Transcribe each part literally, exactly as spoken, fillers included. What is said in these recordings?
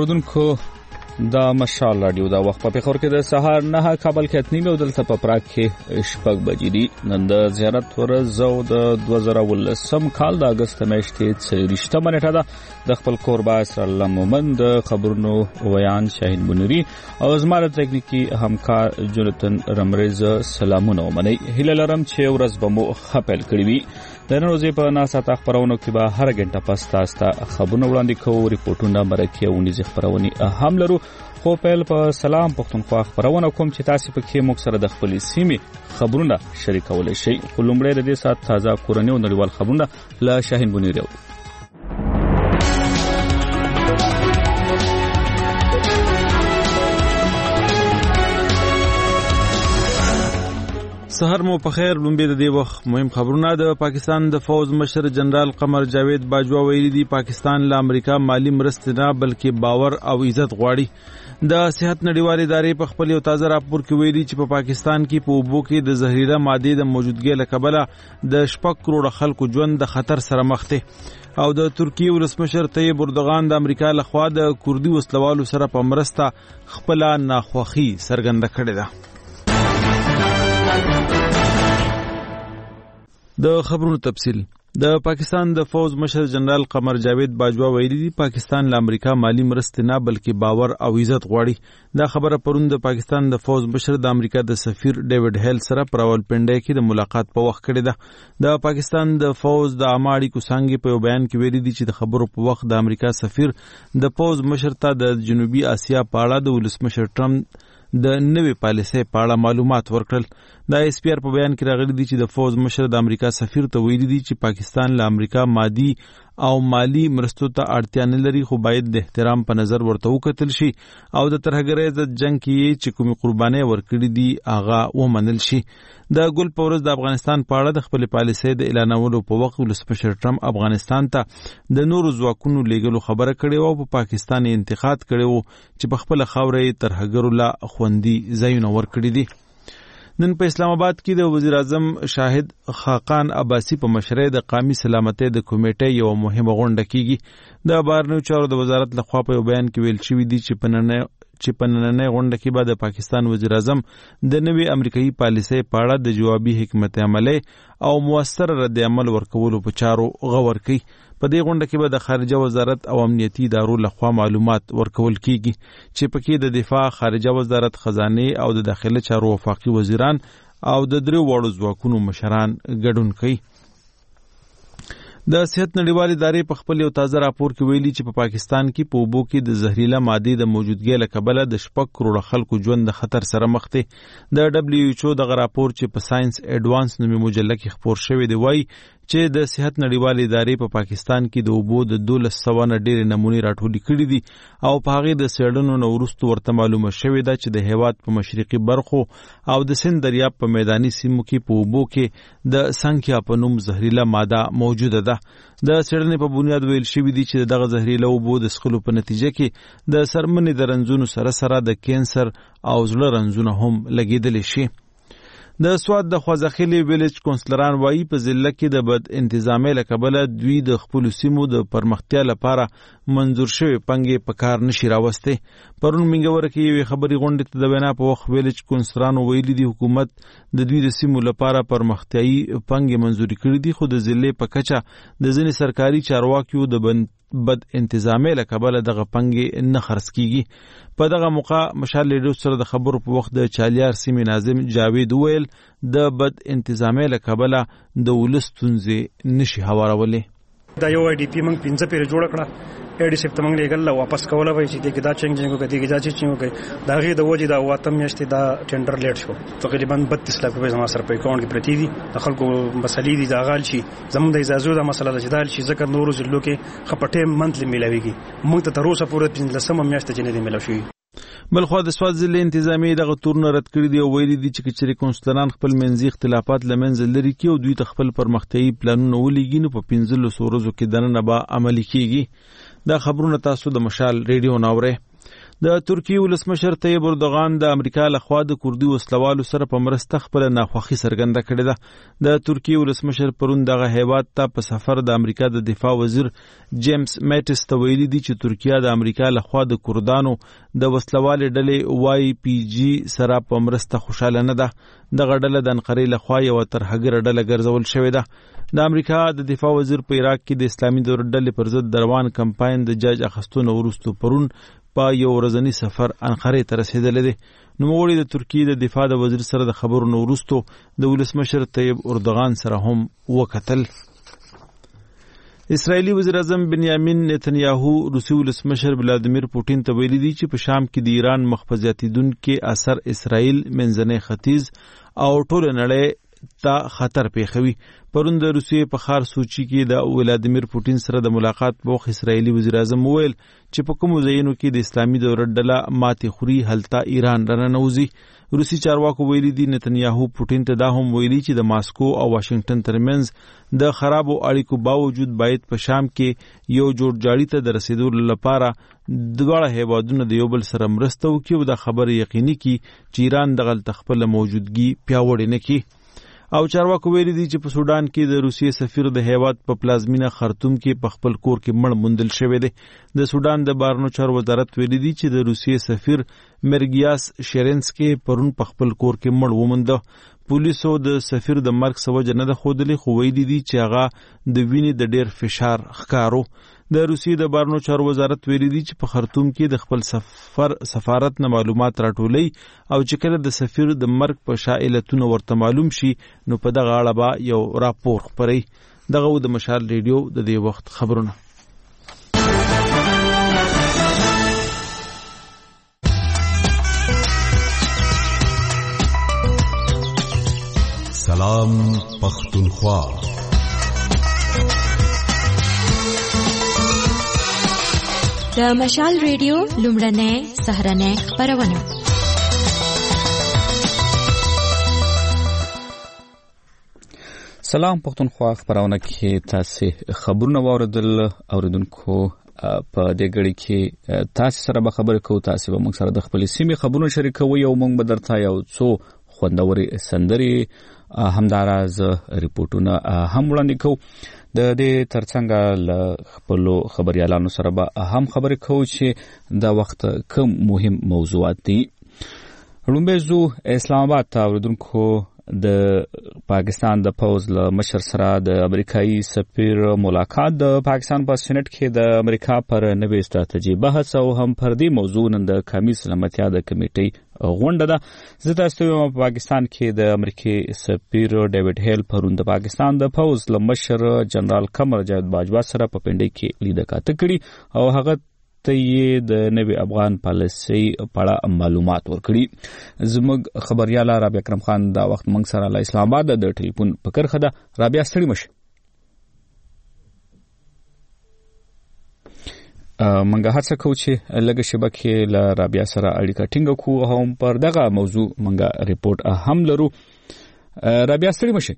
اوریدونکو دا مشال رادیو دا وخت په خور کې د سهار نه کابل کې اتنی مې ودلته په پراګ کې شپږ بجې دي نن د زیارت ورځ او د دوه زره ولسم کال د اگست میاشتې څلورشتمه نیټه ده د خپل کوربا اسرائیل مومن د خبرونو ویان شاهین بنوري او زماره تکنیکی همکار جونتن رمریز سلامونه ومني هله لرم چې ورځ به مو خپل کړی وي د نن ورځې په ناسا خبرونو کې به هر غنټه پس تاسو خبرونه وړاندې کوو ریپورتونه مرکه او نيزه خبرونه هم لرو خو په په سلام پښتونخوا خبرونه کوم چې تاسو په کې موږ سره د خپل سیمې خبرونه شریکول شي ولومړی د دې سات تازه کورنۍ او نړیوال خبرونه لا شاهین بنوري سحر مو په خیر لومبه د دې وخت مهم خبرونه د پاکستان د فوز مشر جنرال قمر جاوید باجوا ویلي دي پاکستان له امریکا مالی مرسته نه بلکې باور او عزت غواړي د صحت نړیوال ادارې په خپل یو تازه راپور کې ویلي چې په پاکستان کې په اوبو کې د زهريله ماده د موجودګۍ له کبله د شپږ کروڑ خلکو ژوند د خطر سره مخ دي او د ترکیه ولسمشر طیب اردوغان د امریکا لخوا د کوردي وسلوالو سره په مرسته خپل ناخوخي څرګنده کړې ده د خبرونو تفصیل د پاکستان د فوز مشر جنرال قمر جاوید باجوا ویلي دي پاکستان له امریکا مالی مرسته نه بلکې باور او عزت غواړي دا خبره پرون د پاکستان د فوز مشر د امریکا د سفیر ډیوډ هیل سره پر راولپنډي کې د ملاقات په وخت کړی ده د پاکستان د فوز د عامه اړیکو څنګه په بیان کې ویلي دي چې د خبرو په وخت د امریکا سفیر د فوز مشر ته د جنوبي اسیا په اړه د ولسمشر ټرمپ د نوې پالیسۍ په اړه معلومات ورکړل د ایس پی آر په بیان کې راغلي دي چې د فوز مشر د امریکا سفیر ته ویلي دي چې پاکستان له امریکا مادي او مالی مرستو ته اړتیا نه لري خو باید د احترام په نظر ورته وکتل شي او د ترهګرۍ ضد جنگ کې چې کومې قربانۍ ورکړي دي هغه ومنل شي د ګل په ورځ د افغانستان په اړه د خپل پالیسۍ د اعلانولو په وخت ولسمشر ټرمپ افغانستان ته د نورو ځواکونو لیږلو خبره کړې او په پاکستان یې انتقاد کړی و چې په خپل خاورې ترهګرو لا خوندي ځایونه ورکړي دي نن په اسلام آباد کې د وزیر اعظم شاهد خاقان عباسی په مشرۍ د قومي سلامتۍ د کمیټې یو مهمه غونډه کیږي د بهرنیو چارو د وزارت لخوا په بیان کې ویل شوی دی چې په نن چې په نننۍ غونډه کې به د پاکستان وزیر اعظم د نوې امریکایي پالیسۍ په اړه د جوابي حکمت عملي او موثر رد عمل ورکولو په چارو غور کوي په دې غونډه کې به د خارجه وزارت او امنیتي ادارو لخوا معلومات ورکول کیږي چې پکې د دفاع خارجه وزارت خزانه او د داخله چارو وفاقي وزیران او د درو وړو ځواکونو مشران ګډون کوي د صحت نړیوال ادارې په خپل یو تازه راپور کې ویلي چې په پا پاکستان کې په اوبو کې د زهريله ماده د موجودګۍ له کبله د شپږ کروڑ خلکو ژوند د خطر سره مخ دي د دبليو ایچ او د راپور چې په ساينس اډوانس نومي مجله کې خبر شوی دی وایي چې د صحت نړیوال ادارې په پاکستان کې د اوبو د دولس سوه نه ډېرې نمونې راټولې کړي دي او په هغې د څېړنو نه وروسته ورته معلومه شوې ده چې د هېواد په مشرقي برخو او د سند دریاب په میداني سیمو کې په اوبو کې د سنکیا په نوم زهريله ماده موجوده ده د څېړنې په بنیاد ویل شوي دي چې دغه زهريله اوبو د څښلو په نتیجه کې د سرمنې د رنځونو سره سره د کینسر او زړه رنځونه هم لګېدلی شي د سواد د خوازخیلی ویلیج کونسلران وایي په ضلع کې د بد انتظامۍ له کبله دوی د خپلو سیمو د پرمختیا لپاره منظور شوی پنګې په کار نشي راوستی پرون منګوره کې یوې خبري غونډې ته د وینا په وخت ویلیج کونسلرانو ویلي دي حکومت د دوی د سیمو لپاره پرمختیایي پنګې منظوري کړي دي خو د ضلع په کچه د ځینې سرکاري چارواکیو د بند بد انتظامۍ له کبله دغه پنګې نه خرڅ کیږي په دغه موقع مشال لیډو سره د خبرو په وخت د چالیار سیمې ناظم جاوید ویل د بد انتظامۍ له کبله د ولس ستونزې نشي هوارولې دا یو آی ډی پی موږ پنځه پیره جوړ کړه ایډي سیفت موږ لګل واپس کوله وای چې دغه دا چنګ چنګ کوي دغه دا چې کوي دا غي د وجه دا واته میاشتې دا ټینډر لیټ شو تقریبا بتیس لک روپۍ زما سره په اکاونټ کې پرتی دي د خلکو مسلې دي دا غال شي زموږ د اجازه د مسله د جدال شي ځکه نورو ضلعو کې خپټه منتلی ملاويږي موږ ته تر اوسه پورې پنځلسمه میاشت چې نه دی ملاوي شوی بلخوا د سواد ضلع انتظامی دغه تورونه رد کړي دي او ویلي دي چې کچري کونسلران خپل منځي اختلافات لمنځه لري کې او دوی ته خپل پرمختیایي پلانونه ولېږي نو په پنځلسو ورځو کې دننه به عملي کیږي دا خبرونه تاسو د مشال ریډیو ناوړه د ترکیې ولسمشر طیب اردوغان د امریکا لخوا د کوردي وسلوالو سره په مرسته خپل ناخوښي څرګنده کړې ده. د ترکیې ولسمشر پرون دغه هیواد ته په سفر د امریکا د دفاع وزیر جیمز میټس ته ویلي دي چې ترکیه د امریکا لخوا د کردانو د وسلوالې ډلې واي پی جی سره په مرسته خوشاله نه ده. دغه ډله د انقرې لخوا یوه ترهګره ډله ګرځول شوې ده. د امریکا د دفاع وزیر په عراق کې د اسلامي دولت ډلې پر ضد د روان کمپاین د جاج اخیستو نه وروسته پرون په یو ورځني سفر انقرې ته رسېدلی دی. نوموړي د ترکیې د دفاع د وزیر سره د خبرو نه وروسته د ولسمشر طیب اردوغان سره هم وکتل. اسرائیلي وزیر اعظم بنیامین نتنیاهو روسي ولسمشر ولادیمیر پوټین ته ویلي دي چې په شام کې د ایران مخ په زیاتېدونکي اثر اسرائیل منځنی ختیځ او ټوله نړۍ ته خطر پیښوي. پرون د روسیې په ښار سوچي کې د ولادیمیر پوټین سره د ملاقات په وخت اسرائیلي وزیر اعظم وویل چې په کومو ځایونو کې د اسلامي دولت ډله ماتې خوري هلته ایران راننوځي. روسي چارواکو ویلي دي نتنیاهو پوټین ته دا هم ویلي چې د ماسکو او واشنگټن ترمنځ د خرابو اړیکو باوجود باید په شام کې یو جوړجاړي ته د رسیدو لپاره دواړه هیوادونه د یو بل سره مرسته وکړي او د خبرې یقیني کړي چې ایران دغلته خپله موجودګي پیاوړې نه کړي. او چارواکو ویلي دي چې په سودان کې د روسیې سفیر د هیواد په پلازمینه خرطوم کې په خپل کور کې مړ موندل شوی دی. د سودان د بهرنیو چارو وزارت ویلي دي چې د روسیې سفیر مرګیاس شیرنسکي پرون په خپل کور کې مړ ومونده. پولیسو د سفیر د مرګ څه وجه نه ده ښودلې، خو ویلي دي چې هغه د وینې د ډېر فشار ښکارو. د روسیې د بهرنیو چارو وزارت ویلي دي چې په خرطوم کې د خپل سفر سفارت نه معلومات راټولوي او چې کله د سفیر د مرګ په شا علتونه ورته معلوم شي نو په دغه اړه به یو راپور خپروي. دغه د مشال ریډیو د دې وخت خبرونه. سلام پختونخوا. د مشال ریډیو لومړنۍ سهرنۍ خبرونه. سلام پختونخوا خبرونه کې تاسو خبرونه واوریدل. اوریدونکو په دې غړي کې تاسو سره به خبرې کوو. تاسو به موږ سره د خپل سیمې خبرونه شریکوي او موږ به درته یو څو خوندوري سندري همداراز ریپورتونه هم وړاندې کوو. د دې ترڅنګ له خپل خبريالانو سره به هم خبرې کوو چې د وخت کوم مهم موضوعات دي. لومبه زو اسلام آباد ته اوریدونکو د پاکستان د پوز له مشر سره د امریکایي سفیر ملاقات. د پاکستان په سېنات کې د امریکا پر نوې ستراتیژي بحث او هم پر دې موضوع نن د قومي سلامتیا د کمیټې غونډه ده. زه تاسو ته په پاکستان کې د امریکایي سفیر ډیوډ هیل پرون د پاکستان د پوز له مشر جنرال قمر جاوید باجوا سره په پنډۍ کې لیدل کاته کړي او هغه ته یې د نوې افغان پالیسۍ په اړه معلومات ورکړي. زموږ خبرياله رابعه اکرم خان دا وخت موږ سره له اسلام آباد د ټلیفون په کرخه ده. رابعه ستړي مشه. منګه هڅه کوو چې لږه شبکې له رابعه سره اړیکه ټینګه کړو او هم پر دغه موضوع منګه ریپورت هم لرو. رابعه ستړي مشه.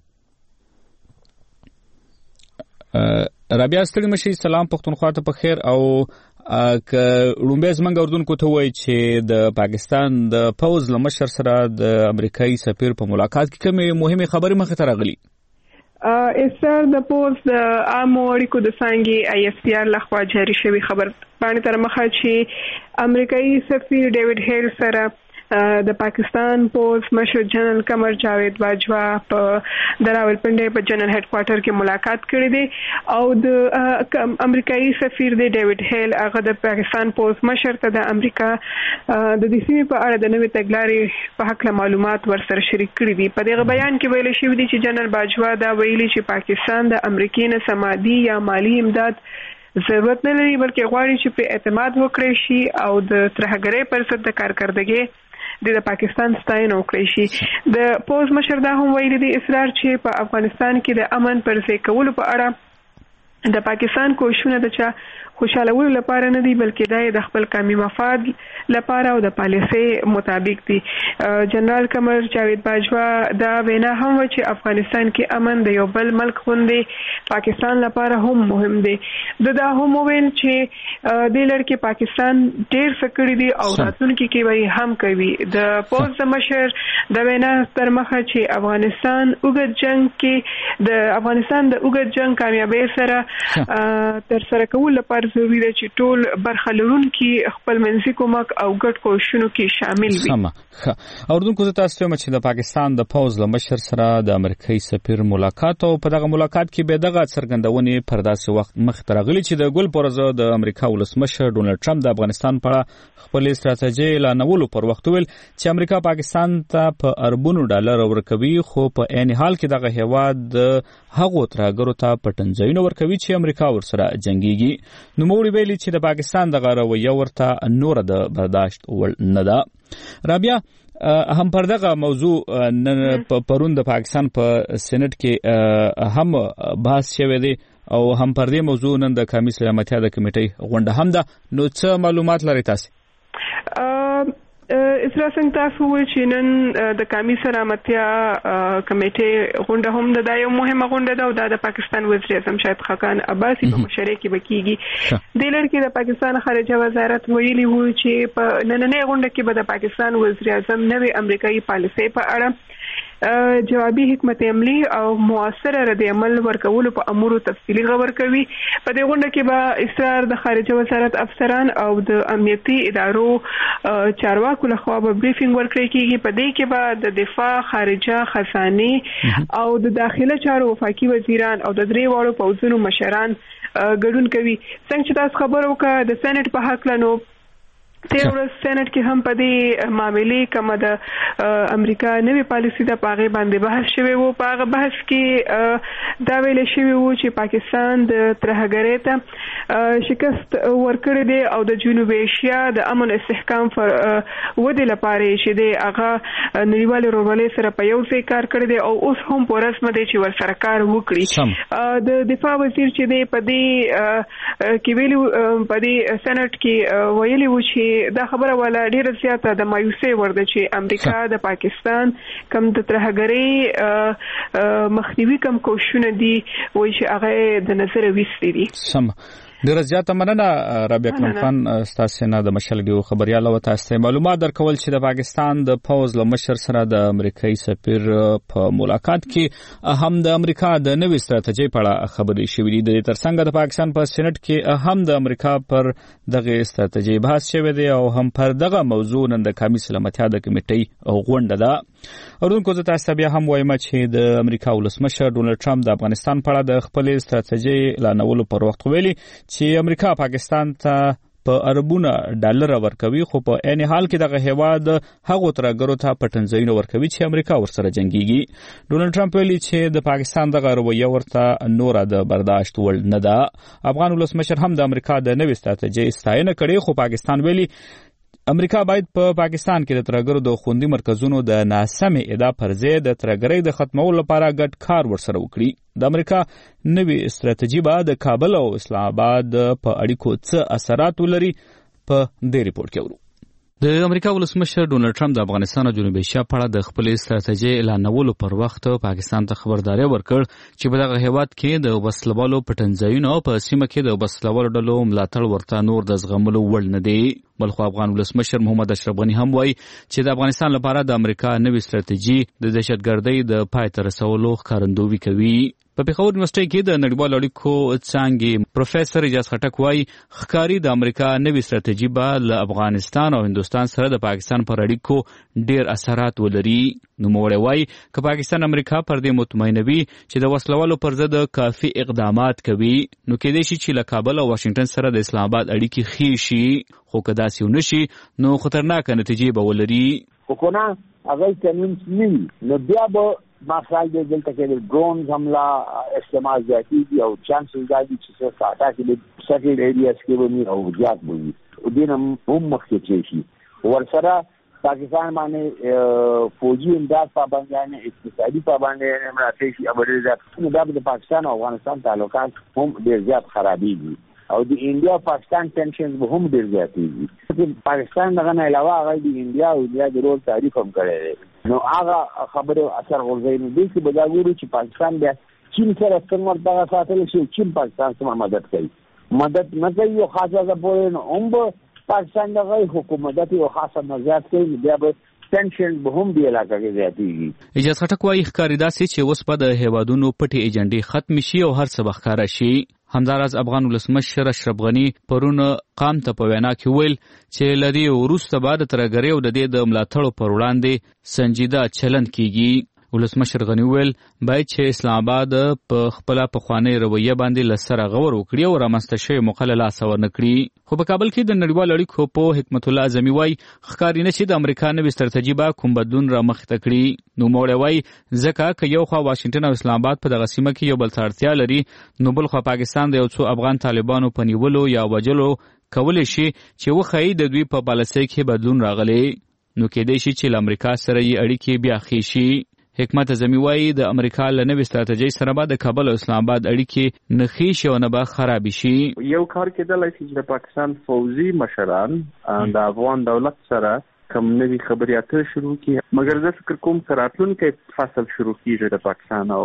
رابعه ستړي مشه. سلام پختونخوا ته په خیر. او که لومبه زمنګ اردوونکو ته وایي چې د پاکستان د پوز له مشر سره د امریکایي سفیر په ملاقات کې کومې مهمه خبرې مخې ته راغلي؟ استر د پوز د عامو اړیکو د څانګې آی ایف سی آر لخوا جاري شوی خبر باندې تر مخه چې امریکایي سفیر ډیوډ هیل سره د پاکستان پوز مشر جنرال قمر جاوید باجوا په د راولپنډۍ په جنرال هډ کوارټر کې ملاقات کړې دي او د امریکایي سفیر دی ډیوډ هیل هغه د پاکستان پوز مشر ته د امریکا د دې سیمې په اړه د نوې تګلارې په حق له معلومات ورسره شریک کړي دي. په دغه بیان کې ویل شوی دی چې جنرال باجوا دا ویلي چې پاکستان د امریکای نه سمادي یا مالی امداد ضرورت نه لري بلکې غواړي چې په اعتماد وکړي شي او د ترهګرۍ پر ضد د کارکردګۍ د پاکستان ستاینه وکړي شي. د پوز مشر دا هم ویلي دی اصرار چې په افغانستان کې د امن پر ځای کولو په اړه د پاکستان کوششونه د چا خوشاله ولو لپاره نه دی بلکې دا د خپل قومي مفاد لپاره او د پالیسي مطابق دي. جنرال قمر جاوید باجوا دا وینا هم و چې افغانستان کې امن د یو بل ملک غوندې پاکستان لپاره هم مهم دی. د دا هم ویل چې د لړ پاکستان ډیر فکرې دي او راتلونکي کې به هم کوي. د پوز د مشر د وینا تر مخه چې افغانستان اوږد جنگ کې د افغانستان د اوږد جنگ کامیابی سره تر سره کول لپاره ضروري ده چې ټول برخه لرونکي خپل منځي کومک او ګډ کوششونو کې شامل وي. سم اوردونکو زه تاسو ته چې د پاکستان د پوز له مشر سره د امریکایي سفیر ملاقات او په دغه ملاقات کې به دغه څرګندونې پر داسې وخت مخ ته راغلي چې د ګل پرزه د امریکا ولسمشر ډونلډ ټرمپ د افغانستان په خپل ستراتیژي اعلانولو پر وخت ویل چې امریکا پاکستان ته په اربونو ډالر ورکوي خو په عین حال کې دغه هیواد د هغو ترهګرو ته پټنځایونه ورکوي چې امریکا ورسره جنگيږي. نو موږ ویلي چې د پاکستان دغه رویه ورته نور د برداشت وړ نه ده. رابعه هم پر دغه موضوع نن پرون د پاکستان په سېنات کې هم بحث شوی دی او هم پر دې موضوع نن د قومي سلامتیا د کمیټې غونډه هم ده. نو څه معلومات لري تاسو؟ اسرا څنګه تاسو وایي چې نن د قومي سلامتیا کمیټې غونډه هم ده. دا یو مهمه غونډه ده او دا د پاکستان وزیر اعظم شاهد خاقان عباسي په مشرۍ کې بکیږي. د لړ کې د پاکستان خارجه وزارت ویلي وو چې په نننۍ غونډه کې به د پاکستان وزیر اعظم نوې امریکایي پالیسۍ په اړه جوابي حکمت عملی او موثره رد عمل ورکولو په امور تفصیلی خبر کوي. په دې غونډه کې به اصرار د خارجه وزارت افسران او د امنیتي ادارو چارواکو لخوا به بریفینګ ورکړي کیږي. په دې کې به د دفاع، خارجه، خزانه او د داخله چارو وفاقي وزیران او د درې واړو پوځونو مشران ګډون کوي. څنګه چې تاسو خبر وکړه د سېنات په حق لنو تیر ورځ سېنات کې هم په دې معاملې کومه د امریکا نوې پالیسي د پاغه باندې بحث شوی وو. په هغه بحث کې دا ویل شوی وو چې پاکستان د ترهګرۍ ته شکست ورکړی دی او د جنوب ایشیا د امن استحکام پر ودې لپاره چې دی هغه نړیوال ورولې سره په یو ځای کار کړی دی او اوس هم په رسمه دی چې ور سره کار وکړي. د دفاع وزیر چې دی په دې کې ویلي په دې سېنات کې ویلي وو چې دا خبره ولا ډیره زیاته د مایوسۍ ورده چې امریکا د پاکستان کم د ترهګرۍ مخنیوي کم کوششونه دي وایي چې هغه د نظر ویستي دي. سم ډیر زیاته مننه رابعه کرم خان تاسو نه د مشلګیو خبريال او تاسو معلومات درکول چې د پاکستان د پوز له مشر سره د امریکایي سفیر په ملاقات کې هم د امریکا د نوې ستراتیژي په اړه خبرې شوې دي. د ترڅنګ د پاکستان په سېنات کې هم د امریکا پر دغه ستراتیژي بحث شوی دی او هم پر دغه موضوع نن د قومي سلامتیا د کمیټې غونډه ده. اورونکو زه تاسو بیا هم وایم چې د امریکا ولسمشر ډونلډ ټرمپ د افغانستان په اړه د خپل ستراتیژي اعلانولو پر وخت ویلي چې امریکا پاکستان ته په اربونه ډالر ورکوي خو په عین حال کې دغه هیواد هغو ترهګرو ته پټنځایونه ورکوي چې امریکا ورسره جنگيږي. ډونلډ ټرمپ ویلي چې د پاکستان دغه رویه ورته نور د برداشت وړ نه ده. افغان ولسمشر هم د امریکا د نوې ستراتیژي ستاینه کړې خو پاکستان ویلي امریکا باید په پاکستان کې د ترهګرو د خوندي مرکزونو د ناسمې ادعا پر ځای د ترهګرۍ د ختمولو لپاره ګډ کار ورسره وکړي. د امریکا نوې ستراتیژي به د کابل او اسلام آباد په اړیکو څه اثرات ولري په دې ریپورت کې ورو. د امریکا ولسمشر ډونلډ ټرمپ د افغانستان او جنوب ایشیا په اړه د خپل ستراتیژي اعلانولو پر وخت پاکستان ته خبرداري ورکړ چې په دغه هیواد کې د وسلوالو پټنځایونو په سیمه کې د وسلوالو ډلو ملاتړ ورته نور د زغملو وړ نه دی. بلخو افغان ولسمشر محمد اشرف غنی هم وایي چې د افغانستان لپاره د امریکا نوې ستراتیژي د دهشتګردۍ د پای ته رسولو ښکارندویي کوي. په پیښور یونیورسيټي کې د نړیوالو اړیکو څانګې پروفیسور اجاز خټک وایي ښکاری د امریکا نوې ستراتیژي به له افغانستان او هندوستان سره د پاکستان پر اړیکو ډیر اثرات ولري. نوموړی وایي که پاکستان امریکا پر دې مطمئنوي چې د وسلوالو پر ضد کافي اقدامات کوي نو کېدای شي چې له کابل او واشنگټن سره د اسلام آباد اړیکې ښې شي خو که داسې ونه شي نو خطرناکه نتیجې به ولري. خو کنه هغه کنوینس نه نو بیا به مخال د دلته کې د ډرونز حمله استعمال زیاتېږي او چانسز دا دي چې څه ساته کې د سټیل ایریاز کې ونی او زیات وي او دین هم مخکې شي ورسره پاکستان باندې فوجي امداد پابندیان اقتصادي پابندیان راځي چې ابدي ځکه دا د پاکستان او افغانستان تعلقات هم ډېر زیات خرابېږي او د انډیا پاکستان ټنشنز به هم ډېر زیاتېږي. پاکستان دغه نه علاوه هغه د انډیا او انډیا د رول تعریف هم کړی دی نو هغه خبره اثر غورځوي. نو دې کې به دا ګورو چې پاکستان بیا چین سره څنګه دغه ساتل شي، چین پاکستان سره مدد کوي مدد نه کوي او خاصه ده پورې نو هم به پاکستان دغه حکومت او خاصه نزاد کوي بیا به ټنشن به هم دی علاقه کې زیاتېږي. اجازه خټک وايي ښکاري داسې چې اوس په د هیوادونو پټې ایجنډې ختم شي او هر څه به ښکاره شي. همداراز افغان ولسمشر اشرف غني پرون قام ته په وینا کې ویل چې له دې وروسته به د ترهګرۍ او د دې د ملاتړو پر وړاندې سنجیده چلند کیږي. ولسمشر غني ویل باید چې اسلام آباد په خپل پخوانی رویه باندې لسره غور وکړي او رامنځته شوی موقع له لاسه ورنکړي. خو په کابل کې د نړیوال اړیکو په حکمت الله اعظمي وایي ښکاري نه چې د امریکا نوې ستراتیژي به کوم بدلون رامخته کړي. نوموړی وایي ځکه که یو خوا واشنګټن او اسلام آباد په دغه سیمه کې یو بل ته اړتیا لري نو بل خوا پاکستان د یو څو افغان طالبانو په نیولو یا وژلو کولی شي چې وښیي د دوی په پالیسۍ کې بدلون راغلی نو کېدای شي چې له امریکا سره یې اړیکې بیا ښې شي. حکمت اعظمي وایي د امریکا له نوې ستراتیژۍ سره به د کابل او اسلام آباد اړیکې نه ښې شي او نه به خرابې شي. یو کار کېدلی شي چې د پاکستان فوزي مشران د افغان دولت سره کوم نوي خبرې اترې شروع کړي، مګر زه فکر کوم چې راتلونکی فصل شروع کېږي د پاکستان او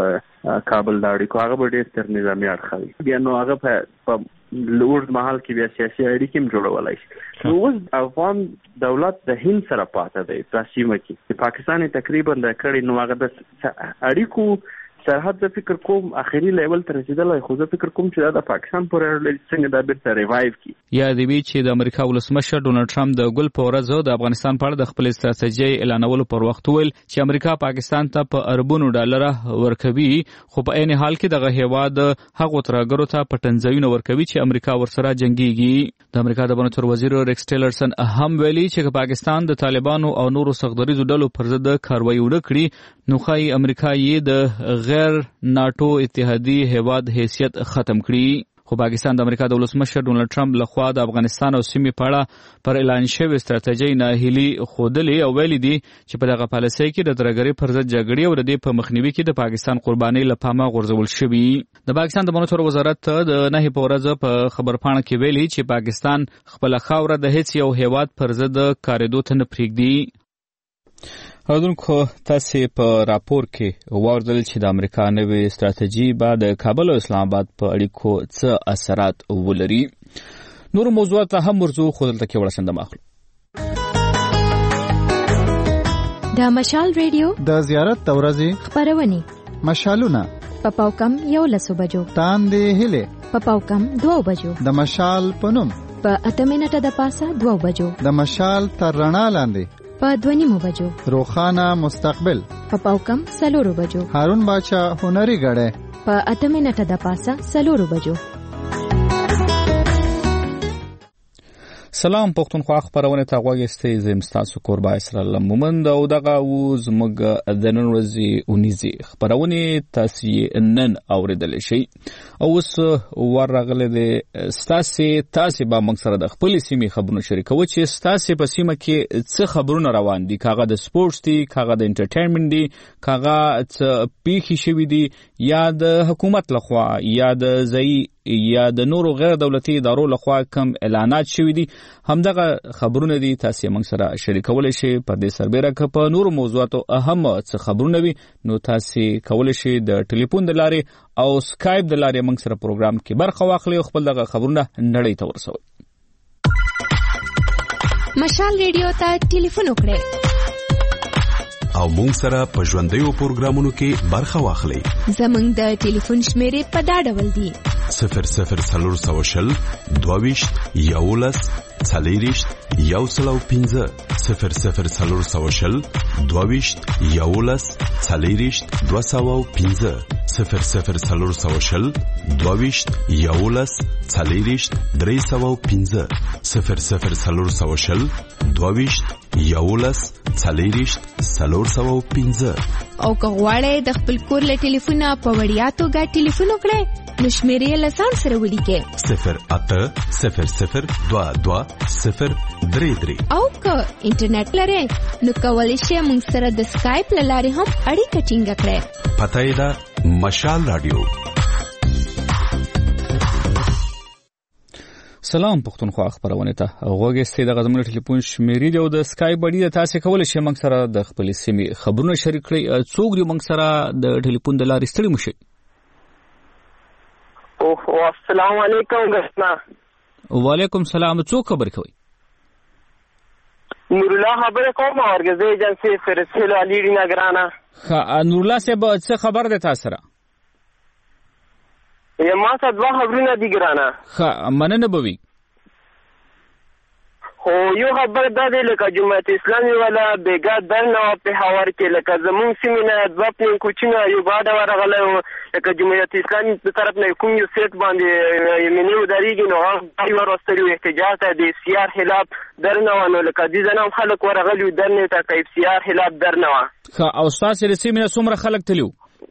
کابل د اړیکو هغه به ډېر تر نظامي اړخه وي. بیا نو هغه په لوړ مهال کې بیا سیاسي اړیکې هم جوړولی شي. نو اوس افغان دولت د هند سره پاته دی په سیمه کې چې پاکستان تقریبا د کړي نو هغه د اړیکو سرحد زه فکر کوم اخري لیول ته رسیدلی، خو زه فکر کوم چې دا د پاکستان پورې اړه لري څنګه دا بیرته ریوایو کړي. یاد وي چې د امریکا ولسمشر ډونالډ ټرمپ د ګل په ورځ د افغانستان په اړه د خپل ستراتیژۍ اعلانولو پر وخت ویل چې امریکا پاکستان ته په اربونو ډالره ورکوي، خو په عین حال کې دغه هیواد هغو ترهګرو ته پټنځایونه ورکوي چې امریکا ورسره جنګیږي. د امریکا د بانتور وزیر ریکس ټیلرسن هم ویلي چې پاکستان د طالبانو او نورو سختدریزو ډلو پر ضد کاروایی ونه کړي نو ښایي امریکا یې د غیر ناټو اتحادي هیواد حیثیت ختم کړي. خو پاکستان د امریکا د ولسمشر ډونالډ ټرمپ لخوا د افغانستان او سیمې په اړه پر اعلان شوې ستراتیژۍ ناهیلي ښودلې او ویلي دي چې په دغه پالیسۍ کې د ترهګرۍ پر ضد جګړې او د دې په مخنیوي کې د پاکستان قربانۍ له پامه غورځول شوي. د پاکستان د بانتور وزارت د نهي په ورځ په خبرپاڼه کې ویلي چې پاکستان خپله خاوره د هیڅ یو هیواد پر ضد کارېدو ته نه پرېږدي. اوردونکو تاسې په راپور کې واوردل چې د امریکا نوې ستراتیژي به د کابل او اسلام آباد په اړیکو څه اثرات ولري. نور موضوعات ته هم ورځو خو دلته کې وړاندې ماخلو. د مشال ریډیو د زیارت د ورځې خبرونه مشالونه په پاوکم یو لسو بجو تاندې هله په پاوکم دوه بجو د مشال پنوم په اته منټه د پاسه دوه بجو د مشال تر رڼا لاندې په دوه نیمو بجو روخانه مستقبل په پاوکم سلورو بجو هارون باچا هنري غړې په اته منټه د پاسه سلورو بجو. سلام پښتونخوا خبرونه ته غوږ استئ زم تاسو قربا اسرائیل مومند او دغه و زموږ د نن ورځې اونیزي خبرونه تاسو نن اوریدل شي او اوس ورغله د ستاسو تاسو به موږ سره د خپل سیمې خبرونه شریکو چې ستاسو په سیمه کې څه خبرونه روان دي، کاغه د سپورتس دي، کاغه د انټرټینمنت دي، کاغه څه پیښې شوي دي یا د حکومت لخوا یا د ځای یا د نورو غیر دولتي ادارو لخوا کوم اعلانات شوي دي همدغه خبرونه دي تاسو موږ سره شریکولی شئ. په دې سربیره که په نورو موضوعاتو اهم څه خبرونه وي نو تاسو کولی شئ د ټلیفون د لارې او سکایپ د لارې موږ سره پروګرام کې برخه واخلئ او خپل دغه خبرونه نړۍ ته ورسوئ. مشال ریډیو ته ټلیفون وکړئ او مونږ سره په ژوندیو پروګرامونو کې برخه واخلئ. زمونږ د ټلیفون شمیرې په دا ډول دي: صفر صفر څلور سوه شل دوه ویشت یولس څلېرویشت یو سل او پنځه صفر صفر څلور سوه شل دوه ویشت یولس څلېرویشت دوه سوه او پنځه صفر صفر څلور سوه شل دوه ویشت یولس څلېرویشت درې سوه او پنځه صفر صفر څلور سوه شل دوه ویشت یولس څلېرویشت څلور سوه او پنځه. او که غواړئ د خپل کور له ټلیفونه په وړیا توګه ټلیفون وکړئ نو شمیرې لسان سره ولیکئ صفر اته صفر صفر دوه دوه صفر درې درې. او که انټرنیټ لرئ نو کولی شئ موږ سره د سکایپ له لارې هم اړیکه ټینګه کړئ. پته یې ده مشال رادیو. سلام پښتونخوا خبرونه ته غوږی ستې د غزمن ټلیفون شمیرې دی او د سکایپ باندې تاسو کولای شئ موږ سره د خپل سیمې خبرونه شریک کړئ. څوک دی موږ سره د ټلیفون د لارې ستړي مشي؟ اوه السلام علیکم غسنا. وعلیکم السلام. څوک خبر کوي؟ نور الله خبر کوم اورګزې ایجنسی فرسل علی نگرانا. ها نور الله صاحب څه خبر ده تاسو سره؟ یې ما ته دوه خبرونه دي ګرانه. ها مننه بوي. خو یو خبر دا دی لکه جماعت اسلامي والا بیګا درنه په حوار کې لکه زمون سیمینه د خپل کوچینه یو باډه ورغله لکه جماعت اسلامي په طرف نه کوم یو سیټ باندې یمنیو دریږي نو هغه ورستریو احتجاج ته د سیار خلاف درنه ونه لکه دې زنه خلک ورغلی درنه ته کیف سیار خلاف درنه وا. ها او تاسو د سیمینه څومره خلک تلیو؟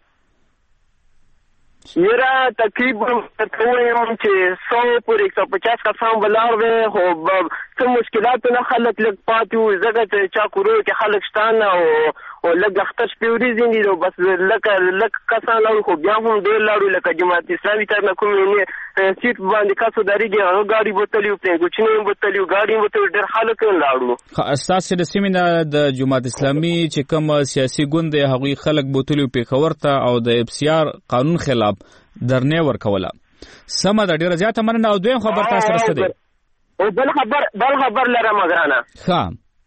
میرا تقریبا تقریبا چې سو پر ایک سو پچاس کسان بلار وي خو څه مشکلات نه خلک لږ پاتې وو ځکه چې چا کورو کې خلک شتان او او لږ اختر شپوري زندي نو بس لکه لږ کسان لاړو خو بیا هم ډېر لاړو لکه جماعت اسلامي تر نه کوم نه سیټ باندې کاسو دریږي هغه ګاډي بوتلیو په کوچنی بوتلیو ګاډي بوتل ډېر خلک لاړو. اساس د سیمینه د جماعت اسلامي چې کوم سیاسي ګوند هغه خلک بوتلیو په خورته او د اف سی آر قانون خلاف درنه ورکوله. سمه د ډیره زیاته مننه. او دویم خبر تاسو سره ستدي او بل خبر بل خبر لره مګرانه. ها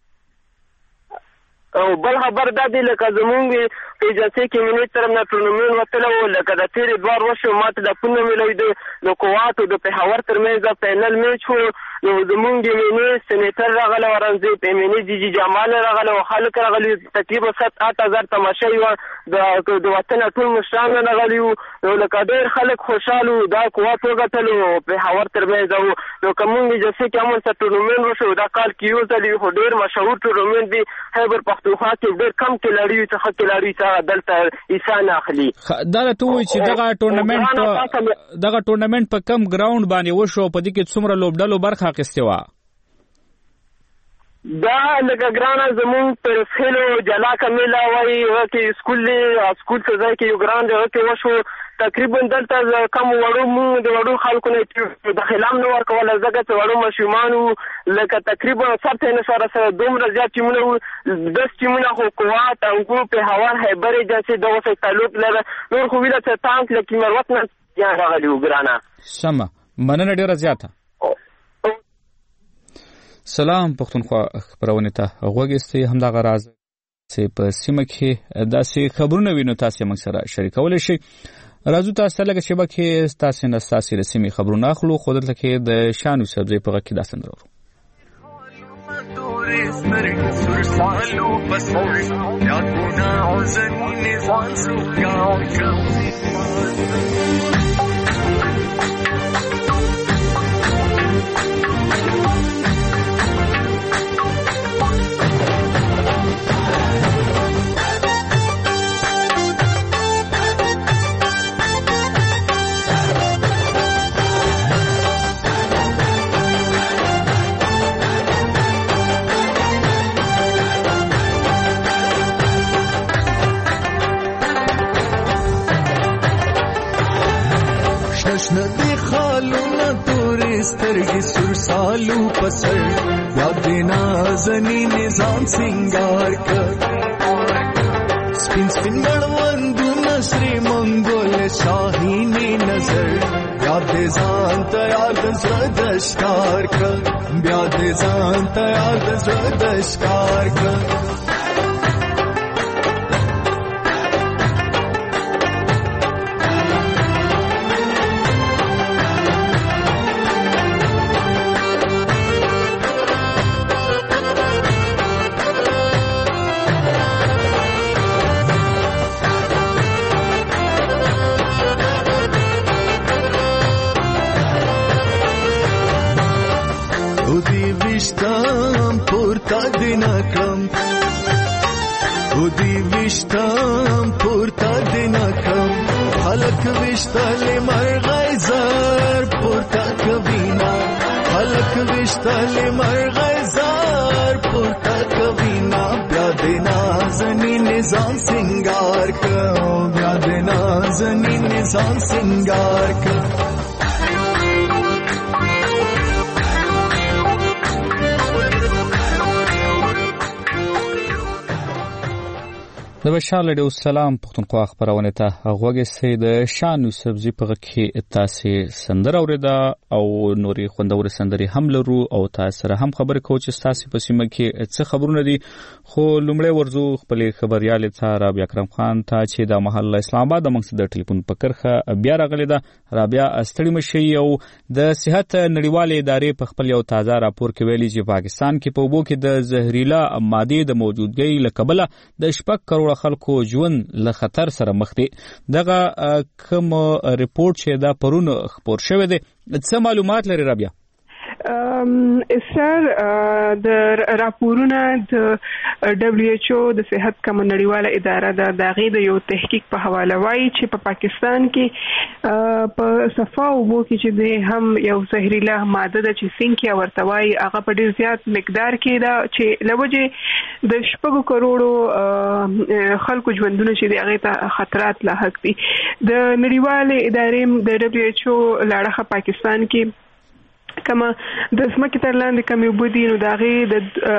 او بل خبر دا دی لکه زمونږ په ایجنسی کې مینې طرف نه ټورنمنټ وتلو لکه د تیرې دوار وشو ماته د پونه ملوي د د قواتو د پېښور ترمنځ د فینل میچ وو نو زمونږ مینې سېنیټر راغله ورنځي په مینې جی جی جمال راغله او خلک راغلي تقریبا سات اته هزار تماشای و د د وطن ټول مشران راغلي نو لکه ډېر خلک خوشاله دا قوات وګټلو پېښور ترمنځ نو کومې ایجنسی کې هم څه ټورنمنټ وشو دا کال کې یو ځل یو ډېر مشهور ټورنمنټ دی خیبر پختونخوا کې ډېر کم کلاړي څه کلاړي څه دلته ایسان اخلي. دا ته وایي چې دغه ټورنمنټ دغه ټورنمنټ په کم ګراوند باندې وشو په دې کې څومره لوبډلو برخه اخیستې وه؟ دا لکه ګرانه زمونږ پر خلو جلا کمیلا وایي هغه کې سکول دی سکول څه ځای کې یو ګراوند هغه کې وشو تقریبا دلته کم وړو مونږ د وړو خلکو نه د خلام نه ورکوله ځکه چې وړو ماشومانو لکه تقریبا سبت نه سره سره دومره زیات ټیمونه وو دس ټیمونه خو قوات انګو په هوار خیبر ایجنسي دغه څه تعلق لري نور خو ویله چې تانک لکه مروت نه یا راغلی وګرانه. سمه مننه ډیره زیاته. سلام پښتونخوا خبرونه ته غوږی ستې همدغه راز چې په سیمه کې داسې خبرونه وینو تاسو موږ سره شریکولای شئ. راځو تاسو لکه شبکه تاسو نه تاسو د سیمې خبرونه اخلو خو دلته کې د شانو سبزی په کې داسې درو. ندی خالونه تورې سترګې سور سالو پسر یاد نازنی نظام سنگار کړ سپین سپین مړوندونه سری منګول شاهینی نظر یاد ځان ته یاد زړه د ښکار کړ بیا دې ځان ته یاد زړه د ښکار کړ. وشتم پورته دینا کم او دی وشتم پورته دینا کم خلق وشتل مرغ ولې مرغزار پورته کوي نا بیا د نازنین ځان سنگار کو بیا د نازنین ځان سنگار کو د بشار له سلام پښتونخوا خبرونه ته غوږی سي د شان یوسفزي په کې تاسو سندره اوریدا او نوري خوندور سندري هم لرو او تاسو سره هم خبرې کوو چې تاسو په سیمه کې څه خبرونه دي خو لومړی ورزو خپل خبريال ته رابعه اکرم خان ته چې د محل اسلام آباد موږ د ټلیفون په کرخه بیا راغلی دا رابعه استړی مشي او د صحت نړیواله ادارې په خپل یو تازه راپور کې ویلي چې پاکستان کې په وبو کې د زهريلا ماده د موجودګۍ لکبله د شپږ کروڑ خلکو ژوند له خطر سره مخ دي دغه کوم ریپورت چې دا پرون خبر شوی دی څه معلومات لري رابعه سر د راپورونه د دبليو ایچ او د صحت کوم نړیواله اداره د داغې د یو تحقیق په حواله وایي چې په پاکستان کې په صفا او بو کې چې د هم یو زهريله ماده د چې سینکیا ورتوي هغه په ډیر زیات مقدار کې دا چې لوجه د شپږ کروڑو خلکو ژوندونه چې د هغه ته خطرات لاحق دي د نړیواله ادارې د دبليو ایچ او لاړه پاکستان کې کما د سمکې تر لاندې کمی وبدي نو داغه